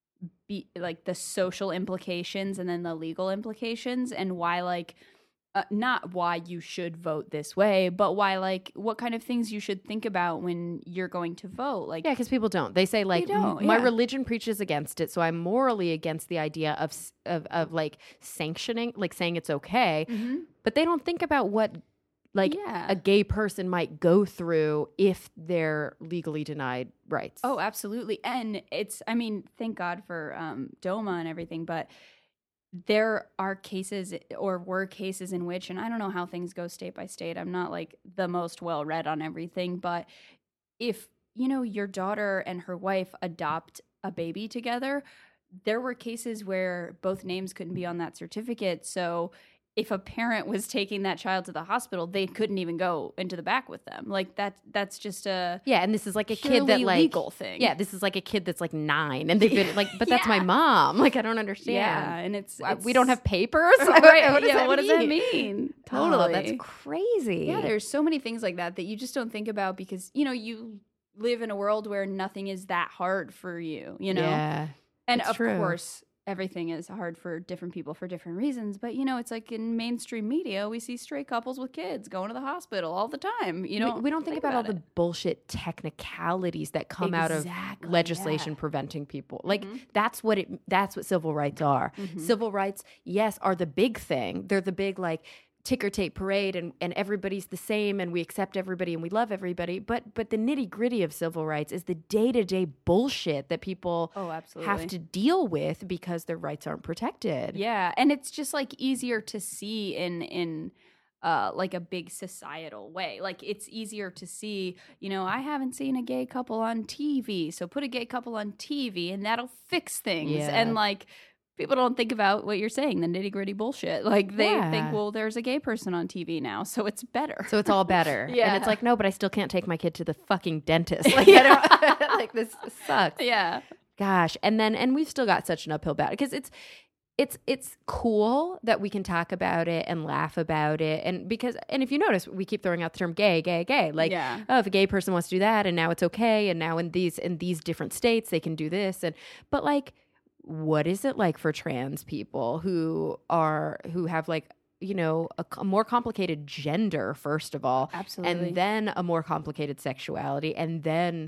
the social implications and then the legal implications, and why like not why you should vote this way, but why like what kind of things you should think about when you're going to vote. Like, Yeah, because people don't. They say like don't, my yeah. religion preaches against it, so I'm morally against the idea of like sanctioning, like saying it's okay. Mhm. But they don't think about what like Yeah. a gay person might go through if they're legally denied rights. Oh, absolutely. And thank God for DOMA and everything, but there are cases or were cases in which, and I don't know how things go state by state. I'm not like the most well read on everything, but if, you know, your daughter and her wife adopt a baby together, there were cases where both names couldn't be on that certificate. So if a parent was taking that child to the hospital, they couldn't even go into the back with them. Like that's just a and this is like a kid that like legal thing. Yeah, this is like a kid that's like 9 and they've been like, but that's my mom. Like I don't understand. Yeah, and it's we don't have papers. Right? What does that mean? Totally, that's crazy. Yeah, there's so many things like that you just don't think about because you know you live in a world where nothing is that hard for you. You know, yeah, and of course. Everything is hard for different people for different reasons. But, you know, it's like in mainstream media, we see straight couples with kids going to the hospital all the time. You know, we don't think about all the bullshit technicalities that come out of legislation preventing people. Like that's what civil rights are. Civil rights, yes, are the big thing. They're the big like ticker tape parade and everybody's the same and we accept everybody and we love everybody. But the nitty gritty of civil rights is the day-to-day bullshit that people have to deal with because their rights aren't protected. Yeah. And it's just like easier to see in like a big societal way. Like it's easier to see, you know, I haven't seen a gay couple on TV. So put a gay couple on TV and that'll fix things. Yeah. And like, people don't think about what you're saying, the nitty gritty bullshit. Like they think, well, there's a gay person on TV now, so it's better. So it's all better. And it's like, no, but I still can't take my kid to the fucking dentist. Like, I don't, like this sucks. Yeah. Gosh. And we've still got such an uphill battle because it's cool that we can talk about it and laugh about it. And if you notice, we keep throwing out the term gay. Like, oh, if a gay person wants to do that and now it's okay. And now in these different states, they can do this. But like, what is it like for trans people who have like, you know, a more complicated gender, first of all, absolutely, and then a more complicated sexuality, and then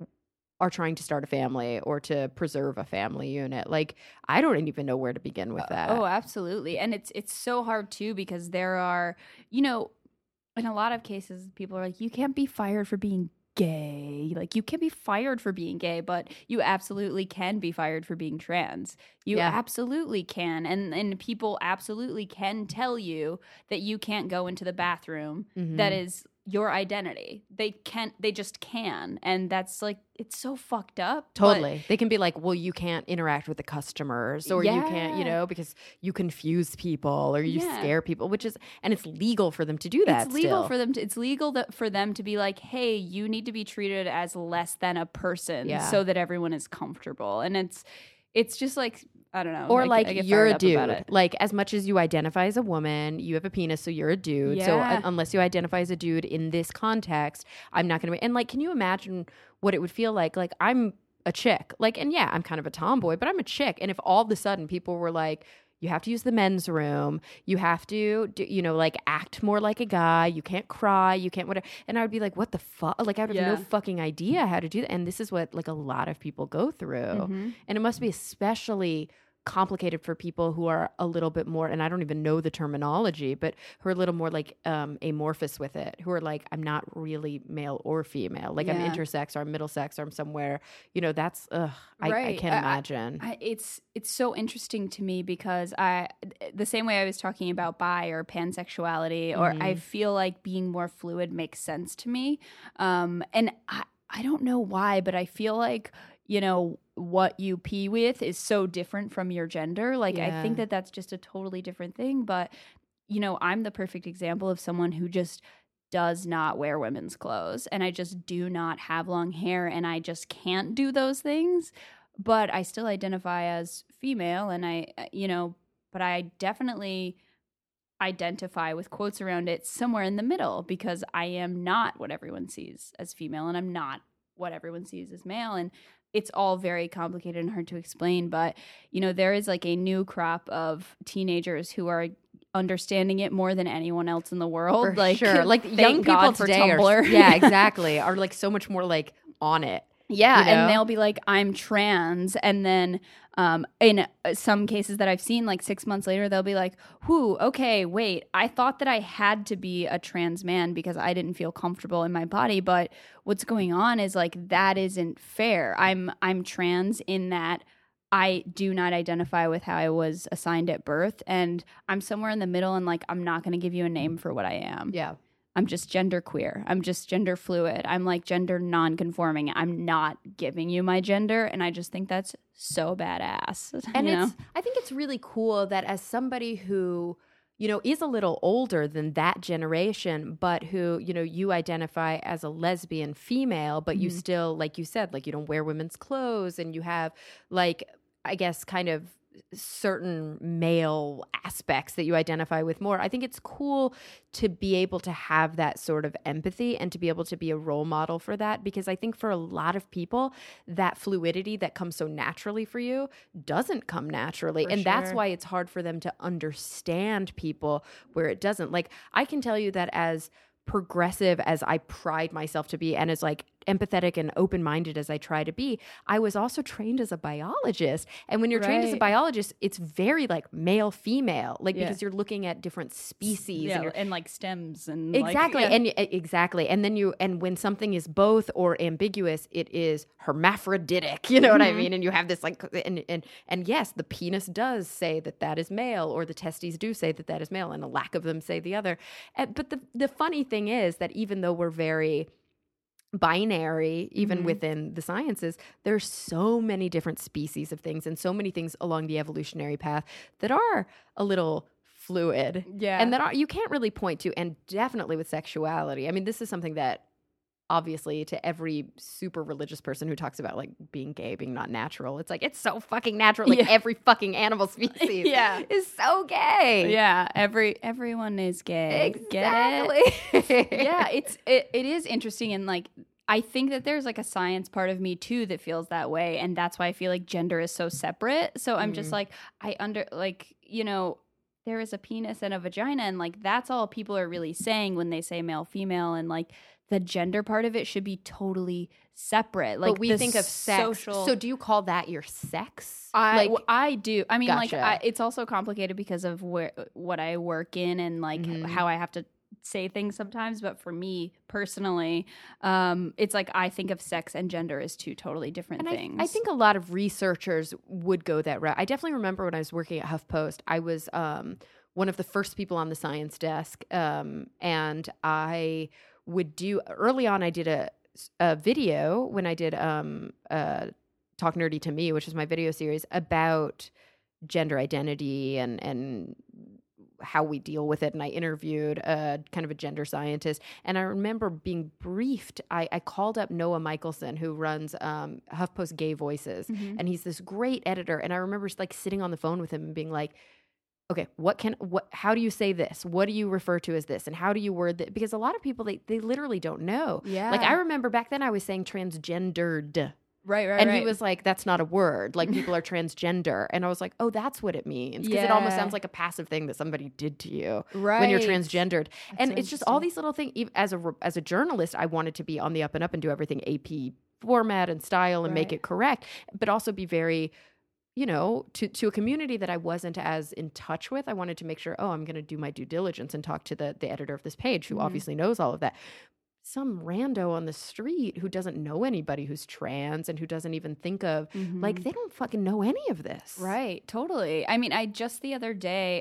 are trying to start a family or to preserve a family unit? Like, I don't even know where to begin with that. Oh, absolutely. And it's so hard too because there are, you know, in a lot of cases, people are like, you can't be fired for being gay. Like you can be fired for being gay, but you absolutely can be fired for being trans. You absolutely can. And people absolutely can tell you that you can't go into the bathroom. That is your identity. They just can. And that's like, it's so fucked up. Totally. They can be like, well, you can't interact with the customers or you can't, you know, because you confuse people or you scare people, and it's legal for them to do that. It's legal for them for them to be like, hey, you need to be treated as less than a person so that everyone is comfortable. And it's just like, I don't know. Or like you're a dude. Like as much as you identify as a woman, you have a penis, so you're a dude. So unless you identify as a dude in this context, I'm not going to be. And like, can you imagine what it would feel like? Like I'm a chick. Like, and I'm kind of a tomboy, but I'm a chick. And if all of a sudden people were like, you have to use the men's room. You have to, you know, like act more like a guy. You can't cry. You can't whatever. And I would be like, what the fuck? Like I would have no fucking idea how to do that. And this is what like a lot of people go through. And it must be especially complicated for people who are a little bit more, and I don't even know the terminology, but who are a little more like amorphous with it, who are like, I'm not really male or female. Like I'm intersex or I'm middle sex or I'm somewhere, you know, that's, I can't imagine. It's so interesting to me because the same way I was talking about bi or pansexuality, or I feel like being more fluid makes sense to me. And I don't know why, but I feel like, you know, what you pee with is so different from your gender. Like, I think that that's just a totally different thing. But, you know, I'm the perfect example of someone who just does not wear women's clothes. And I just do not have long hair. And I just can't do those things. But I still identify as female. And but I definitely identify with quotes around it somewhere in the middle because I am not what everyone sees as female. And I'm not what everyone sees as male. And it's all very complicated and hard to explain, but you know, there is like a new crop of teenagers who are understanding it more than anyone else in the world. For like sure. Like young people today are, exactly, are like so much more like on it. Yeah, you know? And they'll be like, I'm trans. And then in some cases that I've seen, like 6 months later, they'll be like, whoo, okay, wait, I thought that I had to be a trans man because I didn't feel comfortable in my body. But what's going on is like, that isn't fair. I'm trans in that I do not identify with how I was assigned at birth, and I'm somewhere in the middle, and like I'm not going to give you a name for what I am. Yeah. I'm just gender queer. I'm just gender fluid. I'm like gender non-conforming. I'm not giving you my gender, and I just think that's so badass. And you know? I think it's really cool that as somebody who, you know, is a little older than that generation, but who, you know, you identify as a lesbian female, but you still, like you said, like you don't wear women's clothes, and you have like, I guess, kind of certain male aspects that you identify with more. I think it's cool to be able to have that sort of empathy and to be able to be a role model for that, because I think for a lot of people, that fluidity that comes so naturally for you doesn't come naturally. For and that's sure. why it's hard for them to understand people where it doesn't. Like, I can tell you that as progressive as I pride myself to be, and as like empathetic and open-minded as I try to be, I was also trained as a biologist. And when you're trained as a Right. biologist, it's very like male female, like Yeah. because you're looking at different species and Yeah, you're and like stems and exactly. Like, yeah. And exactly. And then and when something is both or ambiguous, it is hermaphroditic. You know what I mean? And you have this like, and yes, the penis does say that that is male, or the testes do say that that is male, and a lack of them say the other. But the funny thing is that even though we're very binary, even within the sciences, there's so many different species of things and so many things along the evolutionary path that are a little fluid. Yeah. And that you can't really point to. And definitely with sexuality. I mean, this is something that obviously to every super religious person who talks about like being gay being not natural, it's like, it's so fucking natural. Like every fucking animal species Yeah. is so gay. Yeah, everyone is gay. Exactly. Get it? Yeah, it is interesting, and like I think that there's like a science part of me too that feels that way, and that's why I feel like gender is so separate. So I'm just like you know, there is a penis and a vagina, and like that's all people are really saying when they say male female, and like the gender part of it should be totally separate. Like but we the think of sex. social. So do you call that your sex? I do. I mean, Gotcha. it's also complicated because of what I work in and like how I have to say things sometimes. But for me personally, it's like I think of sex and gender as two totally different things. I think a lot of researchers would go that route. I definitely remember when I was working at HuffPost, I was one of the first people on the science desk, and I would do early on. I did a video when I did Talk Nerdy to Me, which was my video series about gender identity and how we deal with it. And I interviewed kind of a gender scientist. And I remember being briefed. I called up Noah Michelson, who runs HuffPost Gay Voices. And he's this great editor. And I remember like sitting on the phone with him and being like, okay, how do you say this? What do you refer to as this? And how do you word that? Because a lot of people, they literally don't know. Yeah. Like I remember back then I was saying transgendered. Right. And he was like, that's not a word. Like people are transgender. And I was like, oh, that's what it means. Because it almost sounds like a passive thing that somebody did to you when you're transgendered. And it's just all these little things. As a journalist, I wanted to be on the up and up and do everything AP format and style and make it correct, but also be very, you know, to a community that I wasn't as in touch with. I wanted to make sure, I'm going to do my due diligence and talk to the editor of this page who obviously knows all of that. Some rando on the street who doesn't know anybody who's trans and who doesn't even think of, like, they don't fucking know any of this. Right, totally. I mean, I just the other day,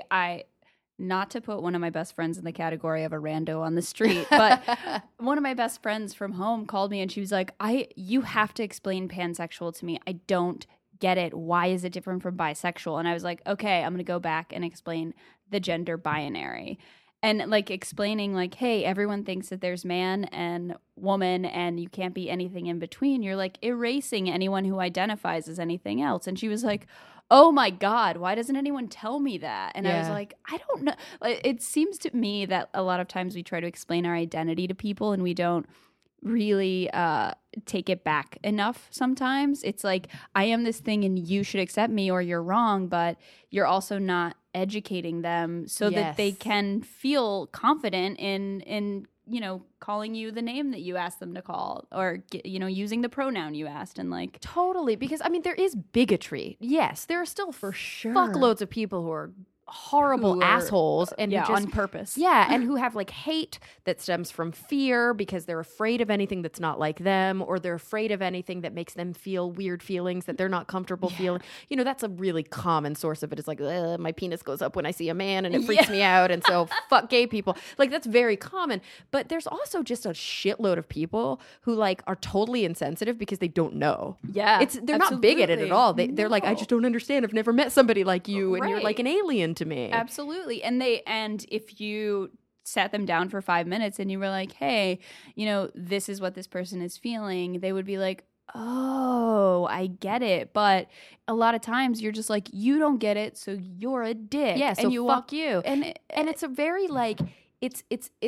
not to put one of my best friends in the category of a rando on the street, but one of my best friends from home called me and she was like, you have to explain pansexual to me. I don't get it. Why is it different from bisexual? And I was like, okay, I'm going to go back and explain the gender binary. And like explaining like, hey, everyone thinks that there's man and woman and you can't be anything in between. You're like erasing anyone who identifies as anything else. And she was like, oh my God, why doesn't anyone tell me that? And I was like, I don't know. It seems to me that a lot of times we try to explain our identity to people and we don't really take it back enough sometimes. It's like, I am this thing and you should accept me or you're wrong, but you're also not educating them so that they can feel confident in you know, calling you the name that you asked them to call or, you know, using the pronoun you asked and like. Totally. Because, I mean, there is bigotry. Yes, there are still For sure fuckloads of people who are horrible Who are- assholes and who just on purpose. yeah, and who have like hate that stems from fear because they're afraid of anything that's not like them, or they're afraid of anything that makes them feel weird feelings that they're not comfortable feeling. You know, that's a really common source of it. It's like, my penis goes up when I see a man and it freaks me out. And so fuck gay people. Like, that's very common. But there's also just a shitload of people who like are totally insensitive because they don't know. Yeah, They're not bigoted at all. They're like, I just don't understand. I've never met somebody like you, and you're like an alien to me. Absolutely. And if you sat them down for 5 minutes and you were like, hey, you know, this is what this person is feeling, they would be like, oh, I get it. But a lot of times you're just like, you don't get it, so you're a dick. Yeah, so and you fuck you. And it's a very like it's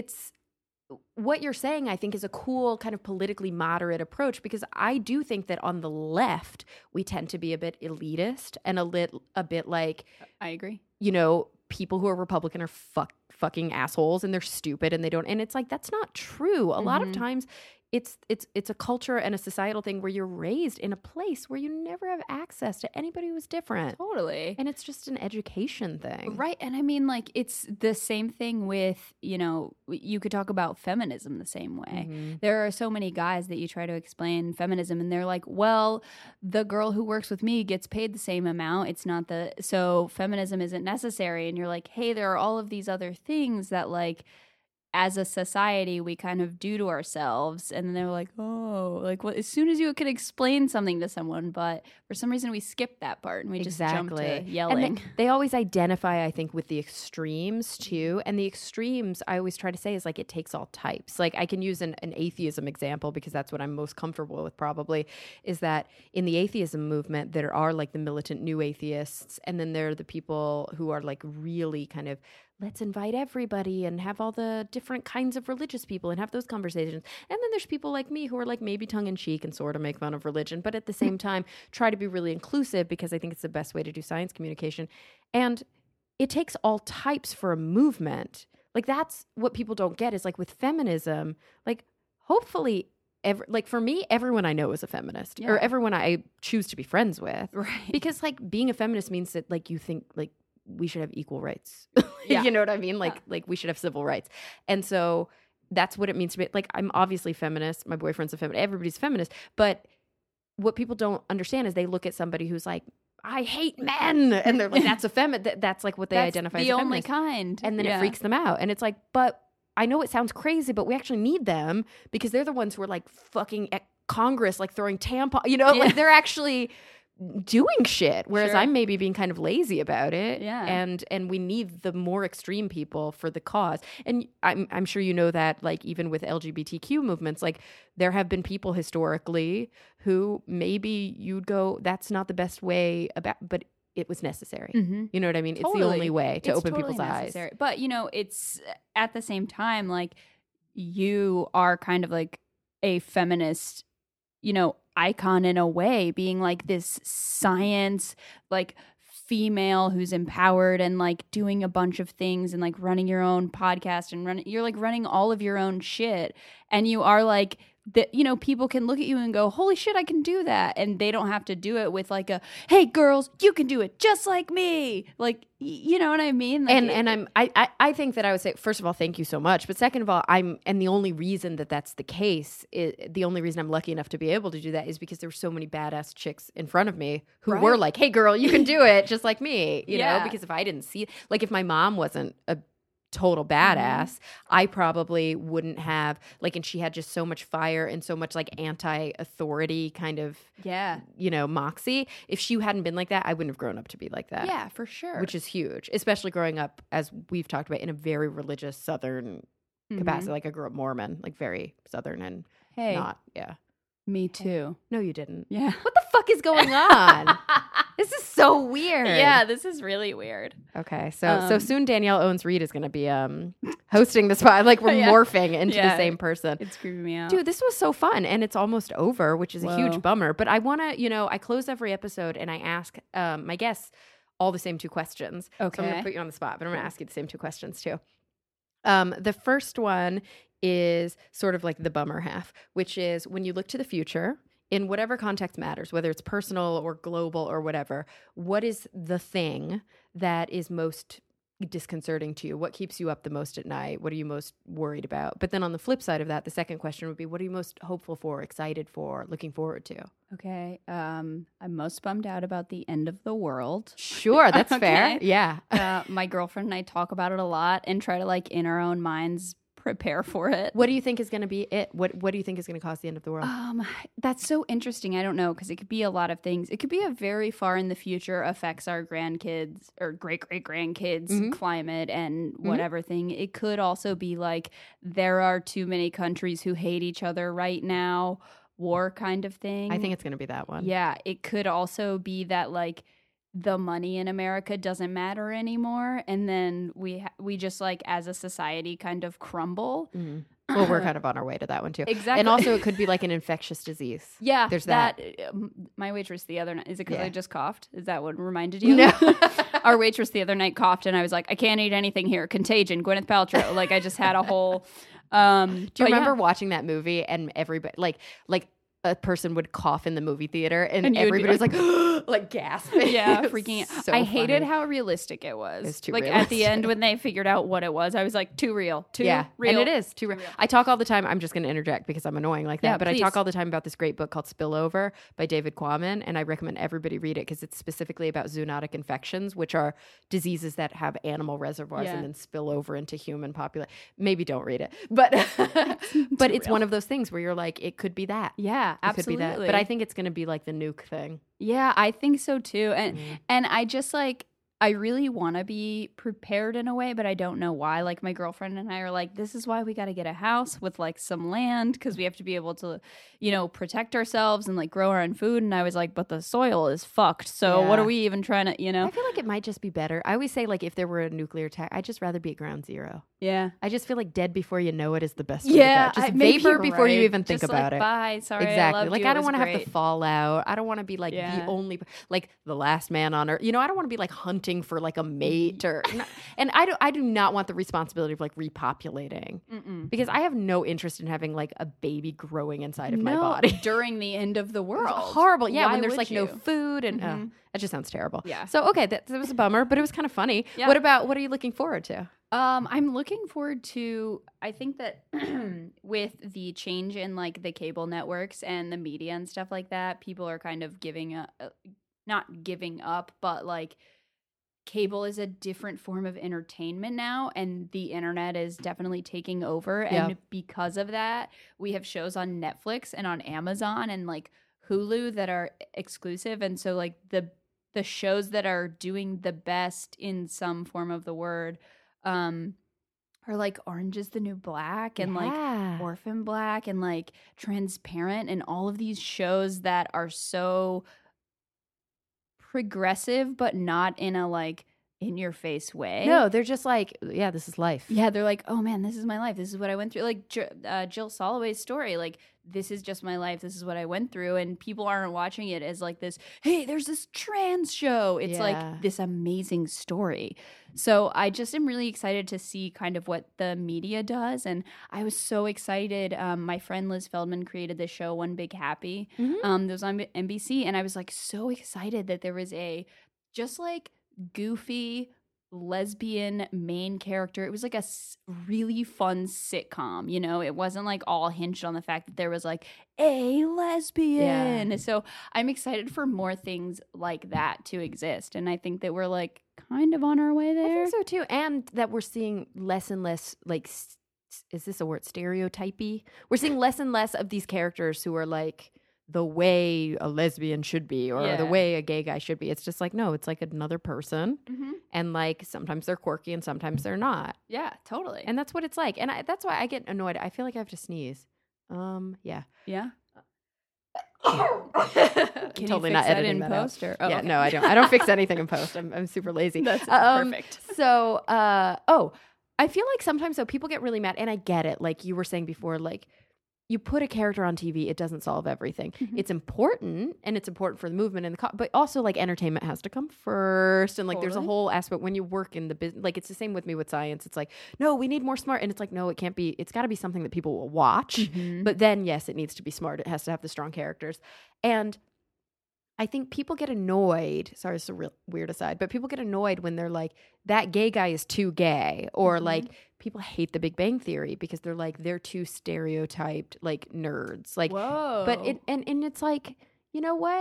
what you're saying, I think, is a cool kind of politically moderate approach, because I do think that on the left we tend to be a bit elitist and a bit like, I agree. you know, people who are Republican are fucking assholes and they're stupid and they don't, and it's like, that's not true. A lot of times it's a culture and a societal thing where you're raised in a place where you never have access to anybody who's different. Totally. And it's just an education thing. Right. And I mean, like, it's the same thing with, you know, you could talk about feminism the same way. There are so many guys that you try to explain feminism and they're like, well, the girl who works with me gets paid the same amount. It's not so feminism isn't necessary. And you're like, hey, there are all of these other things that, like, as a society we kind of do to ourselves. And then they're like, oh, like, what? As soon as you can explain something to someone, but for some reason we skip that part and we just jump to yelling. And they always identify, I think, with the extremes too. And the extremes, I always try to say, is like, it takes all types. Like, I can use an atheism example because that's what I'm most comfortable with, probably, is that in the atheism movement there are like the militant new atheists, and then there are the people who are like really kind of, let's invite everybody and have all the different kinds of religious people and have those conversations. And then there's people like me who are like maybe tongue-in-cheek and sort of make fun of religion, but at the same time try to be really inclusive, because I think it's the best way to do science communication. And it takes all types for a movement. Like, that's what people don't get, is like with feminism, like, hopefully like, for me, everyone I know is a feminist, or everyone I choose to be friends with. Right. Because like being a feminist means that like you think like we should have equal rights. Yeah. You know what I mean? Like we should have civil rights. And so that's what it means to be like, I'm obviously feminist. My boyfriend's a feminist. Everybody's feminist. But what people don't understand is they look at somebody who's like, I hate men. And they're like, that's a feminist. That's like what they identify as a feminist. The only kind. And then it freaks them out. And it's like, but I know it sounds crazy, but we actually need them, because they're the ones who are like fucking at Congress, like throwing tampons, you know, like they're actually doing shit, whereas I'm maybe being kind of lazy about it. Yeah. And we need the more extreme people for the cause. And I'm sure you know that, like, even with LGBTQ movements, like, there have been people historically who maybe you'd go, that's not the best way about, but it was necessary. You know what I mean? Totally. It's the only way to open totally people's necessary. eyes. But, you know, it's at the same time, like, you are kind of like a feminist, you know, icon in a way, being like this science, like, female who's empowered and like doing a bunch of things and like running your own podcast and you're like running all of your own shit, and you are like that, you know, people can look at you and go, holy shit, I can do that, and they don't have to do it with like a, hey girls, you can do it just like me, like, you know what I mean? Like, and I think that I would say, first of all, thank you so much, but second of all, and the only reason that that's the case, the only reason I'm lucky enough to be able to do that is because there were so many badass chicks in front of me who were like, hey girl, you can do it just like me, you know, because if I didn't see, like, if my mom wasn't a total badass, I probably wouldn't have, like, and she had just so much fire and so much like anti-authority kind of, you know, moxie. If she hadn't been like that, I wouldn't have grown up to be like that. Yeah, for sure. Which is huge, especially growing up, as we've talked about, in a very religious Southern capacity. Like, I grew up Mormon, like very Southern and not, me too. No, you didn't. Yeah. What the fuck is going on? This is so weird. Yeah, this is really weird. Okay, so soon Danielle Owens Reed is going to be hosting the spot. Like, we're morphing into the same person. It's creeping me out. Dude, this was so fun, and it's almost over, which is a huge bummer. But I want to, you know, I close every episode and I ask my guests all the same two questions. Okay. So I'm going to put you on the spot, but I'm going to ask you the same two questions too. The first one is sort of like the bummer half, which is, when you look to the future, in whatever context matters, whether it's personal or global or whatever, what is the thing that is most disconcerting to you? What keeps you up the most at night? What are you most worried about? But then on the flip side of that, the second question would be, what are you most hopeful for, excited for, looking forward to? Okay. I'm most bummed out about the end of the world. Sure, that's fair. Okay. Yeah. My girlfriend and I talk about it a lot and try to like in our own minds prepare for it. What do you think is going to be it? What do you think is going to cause the end of the world? That's so interesting. I don't know, because it could be a lot of things. It could be a very far in the future affects our grandkids or great great grandkids climate and whatever thing. It could also be like there are too many countries who hate each other right now, war kind of thing. I think it's going to be that one. Yeah, it could also be that like the money in America doesn't matter anymore, and then we just like as a society kind of crumble. Well, we're kind of on our way to that one too. Exactly. And also it could be like an infectious disease. Yeah, there's that. My waitress the other night, is it because Yeah. I just coughed? Is that what reminded you? No. Our waitress the other night coughed, and I was like, I can't eat anything here. Contagion, Gwyneth Paltrow. Like I just had a whole. Do you remember watching that movie and everybody like a person would cough in the movie theater and you would be everybody was like like gasping. Yeah, It was freaking out. so I hated funny. how realistic it was. It was too like at the realistic. end when they figured out what it was, I was like, too real, too real. And it is too real. I talk all the time. I'm just going to interject because I'm annoying like that. Yeah, but please. I talk all the time about this great book called Spillover by David Quammen, and I recommend everybody read it because it's specifically about zoonotic infections, which are diseases that have animal reservoirs Yeah. and then spill over into human population. Maybe don't read it, but but it's one of those things where you're like, it could be that. Yeah, It absolutely. could be that. But I think it's going to be like the nuke thing. Yeah, I think so too. And I just like I really want to be prepared in a way, but I don't know why. Like my girlfriend and I are like, this is why we got to get a house with like some land because we have to be able to, you know, protect ourselves and like grow our own food. And I was like, but the soil is fucked. So what Yeah. are we even trying to, you know? I feel like it might just be better. I always say like if there were a nuclear attack, I'd just rather be at ground zero. Yeah. I just feel like dead before you know it is the best way to Yeah, go. Just maybe vapor you're before you right. even think Just, about like, it. Bye. Sorry. I Exactly. loved Like you. I It don't was want to have great. the fallout. I don't want to be like Yeah. the only like the last man on earth. You know, I don't want to be like hunting for like a mate or and I do not want the responsibility of like repopulating because I have no interest in having like a baby growing inside of my body. during the end of the world. It's horrible. Yeah, Why when there's would like no you? food and that just sounds terrible. Yeah. So okay, that was a bummer, but it was kind of funny. Yeah. What are you looking forward to? I'm looking forward to, I think that with the change in like the cable networks and the media and stuff like that, people are kind of giving up, not giving up, but like cable is a different form of entertainment now, and the internet is definitely taking over. Yeah. And because of that, we have shows on Netflix and on Amazon and like Hulu that are exclusive. And so like the shows that are doing the best in some form of the word are like Orange is the New Black and like Orphan Black and like Transparent and all of these shows that are so progressive but not in a like in your face way. No, they're just like, yeah, this is life. Yeah, they're like, oh man, this is my life. This is what I went through. Like Jill Soloway's story, like this is just my life. This is what I went through. And people aren't watching it as like this, hey, there's this trans show. It's Yeah. like this amazing story. So I just am really excited to see kind of what the media does. And I was so excited. My friend Liz Feldman created this show, One Big Happy. That was on NBC. And I was like so excited that there was a just like goofy lesbian main character. It was like a really fun sitcom, you know. It wasn't like all hinged on the fact that there was like a lesbian. So I'm excited for more things like that to exist, and I think that we're like kind of on our way I there. think so too, and that we're seeing less and less like is this a word, stereotypy? We're seeing less and less of these characters who are like the way a lesbian should be or the way a gay guy should be. It's just like, no, it's like another person. And like sometimes they're quirky and sometimes they're not. Yeah, totally. And that's what it's like. And that's why I get annoyed. I feel like I have to sneeze. Yeah. Yeah. Can totally not editing in post or yeah, no, I don't. I don't fix anything in post. I'm super lazy. That's perfect. So, I feel like sometimes though people get really mad, and I get it. Like you were saying before, like you put a character on TV, it doesn't solve everything. It's important, and it's important for the movement and but also like entertainment has to come first. And like there's a whole aspect when you work in the business. Like it's the same with me with science. It's like, no, we need more smart, and it's like, no, it can't be. It's got to be something that people will watch. But then yes, it needs to be smart. It has to have the strong characters. And I think people get annoyed. Sorry, it's a real weird aside, but people get annoyed when they're like, that gay guy is too gay. Or like, people hate the Big Bang Theory because they're like, they're too stereotyped, like nerds. Like, Whoa. but and it's like, you know what?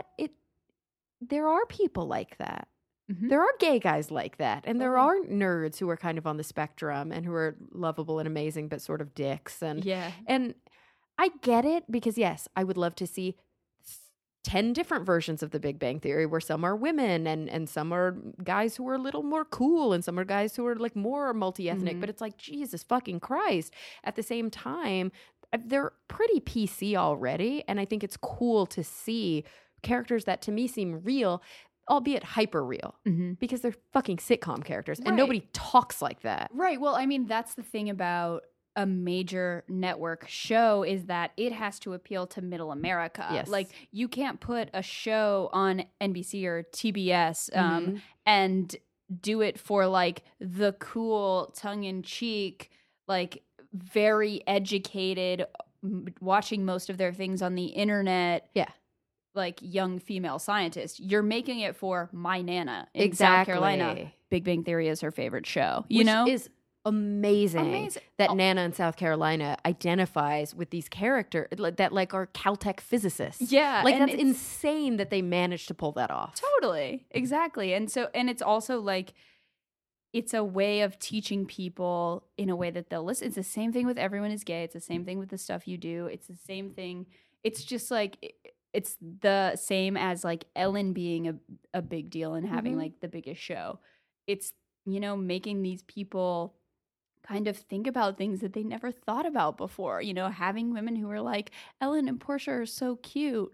There are people like that. Mhm. There are gay guys like that. And there are Totally. nerds who are kind of on the spectrum and who are lovable and amazing, but sort of dicks. Yeah. And I get it because, yes, I would love to see 10 different versions of the Big Bang Theory where some are women and some are guys who are a little more cool and some are guys who are like more multi-ethnic. Mhm. But it's like, Jesus fucking Christ. At the same time, they're pretty PC already. And I think it's cool to see characters that to me seem real, albeit hyper real, because they're fucking sitcom characters and Right. nobody talks like that. Right. Well, I mean, that's the thing about a major network show is that it has to appeal to middle America. Yes. Like, you can't put a show on NBC or TBS Mhm. and do it for like the cool, tongue in cheek, like very educated, watching most of their things on the internet. Yeah. Like young female scientist. You're making it for my Nana in Exactly. South Carolina. Big Bang Theory is her favorite show. You Which know? is amazing, Amazing. that Oh. Nana in South Carolina identifies with these characters that like are Caltech physicists. Yeah, Like and that's it's- insane that they managed to pull that off. Totally. Exactly. And so, and it's also like, it's a way of teaching people in a way that they'll listen. It's the same thing with Everyone is Gay. It's the same thing with the stuff you do. It's the same thing. It's just like, it's the same as like Ellen being a big deal and having Mhm. like the biggest show. It's, you know, making these people kind of think about things that they never thought about before. You know, having women who are like, Ellen and Portia are so cute.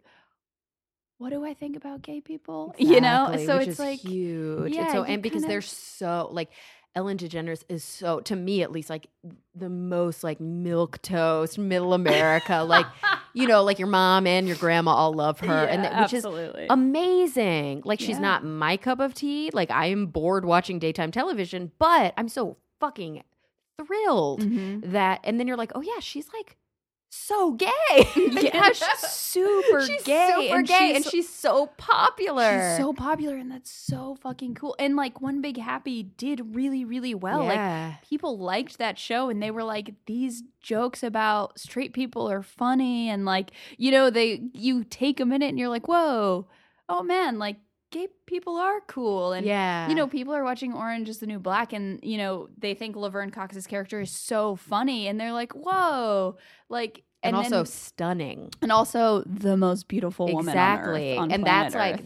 What do I think about gay people? You know, Exactly, so which it's is like huge. yeah, and so you and because kinda- they're so like Ellen DeGeneres is so, to me at least, like the most like milk toast middle America. Like, you know, like your mom and your grandma all love her, and Yeah, which absolutely. is amazing. Like she's Yeah. not my cup of tea. Like I am bored watching daytime television, but I'm so fucking thrilled Mhm. that. And then you're like, oh yeah, she's like so gay. Yeah, she's super She's gay, super and gay, she's and she's so popular. She's so popular, and that's so fucking cool. And like One Big Happy did really, really well. Yeah. Like people liked that show, and they were like, these jokes about straight people are funny, and like, you know, you take a minute and you're like, whoa, oh man, like gay people are cool. And yeah. you know, people are watching Orange is the New Black, and you know, they think Laverne Cox's character is so funny, and they're like, whoa, like, and also then- stunning. and also the most beautiful woman Exactly. on Earth, on and planet that's like Earth.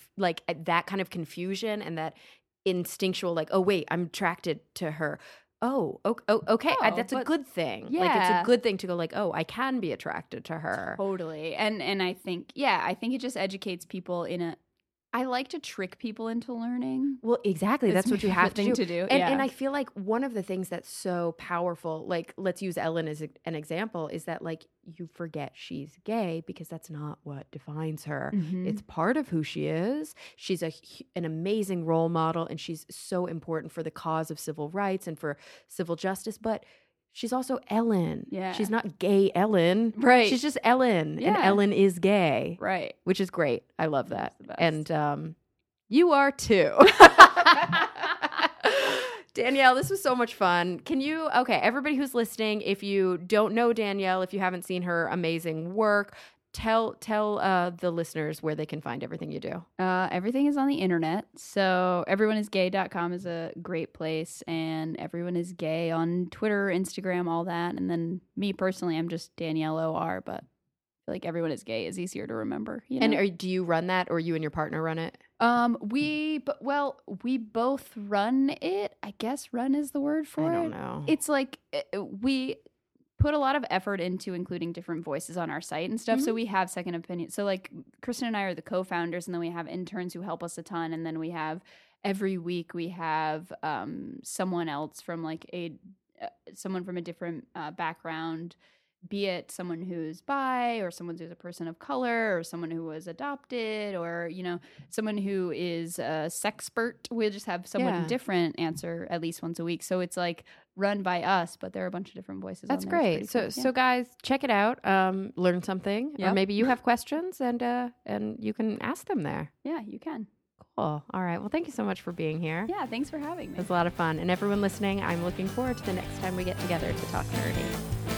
that kind of confusion and that instinctual like, oh wait, I'm attracted to her. Oh, okay. Oh, That's a but- good thing. Like it's Yeah. a good thing to go like, oh, I can be attracted to her. Totally. And I think, yeah, I think it just educates people in a. I like to trick people into learning. Well, exactly. It's That's what my you have favorite to thing do. to do, And yeah. I feel like one of the things that's so powerful, like let's use Ellen as an example, is that like you forget she's gay because that's not what defines her. Mhm. It's part of who she is. She's an amazing role model, and she's so important for the cause of civil rights and for civil justice. But she's also Ellen. Yeah. She's not gay Ellen. Right. She's just Ellen. And Yeah. Ellen is gay. Right. Which is great. I love that. the best. And you are too. Danielle, this was so much fun. Can you, okay, everybody who's listening, if you don't know Danielle, if you haven't seen her amazing work, tell the listeners where they can find everything you do. Everything is on the internet. So everyoneisgay.com is a great place, and Everyone is Gay on Twitter, Instagram, all that. And then me personally, I'm just Danielle OR, but I feel like Everyone is Gay is easier to remember. You know? And do you run that, or you and your partner run it? We both run it. I guess run is the word for it. I don't know. It's like we put a lot of effort into including different voices on our site and stuff. So we have second opinion. So like Kristen and I are the co-founders, and then we have interns who help us a ton. And then we have every week we have someone else from like someone from a different background be it someone who's bi or someone who's a person of color or someone who was adopted or, you know, someone who is a sexpert. We'll just have someone Yeah. different answer at least once a week. So it's like run by us, but there are a bunch of different voices. That's on there. It's great. pretty So, cool. so guys, check it out. Learn something, or Yep. maybe you have questions, and you can ask them there. Yeah, you can. Cool. All right. Well, thank you so much for being here. Yeah, thanks for having It me. was a lot of fun, and everyone listening, I'm looking forward to the next time we get together to talk nerdy.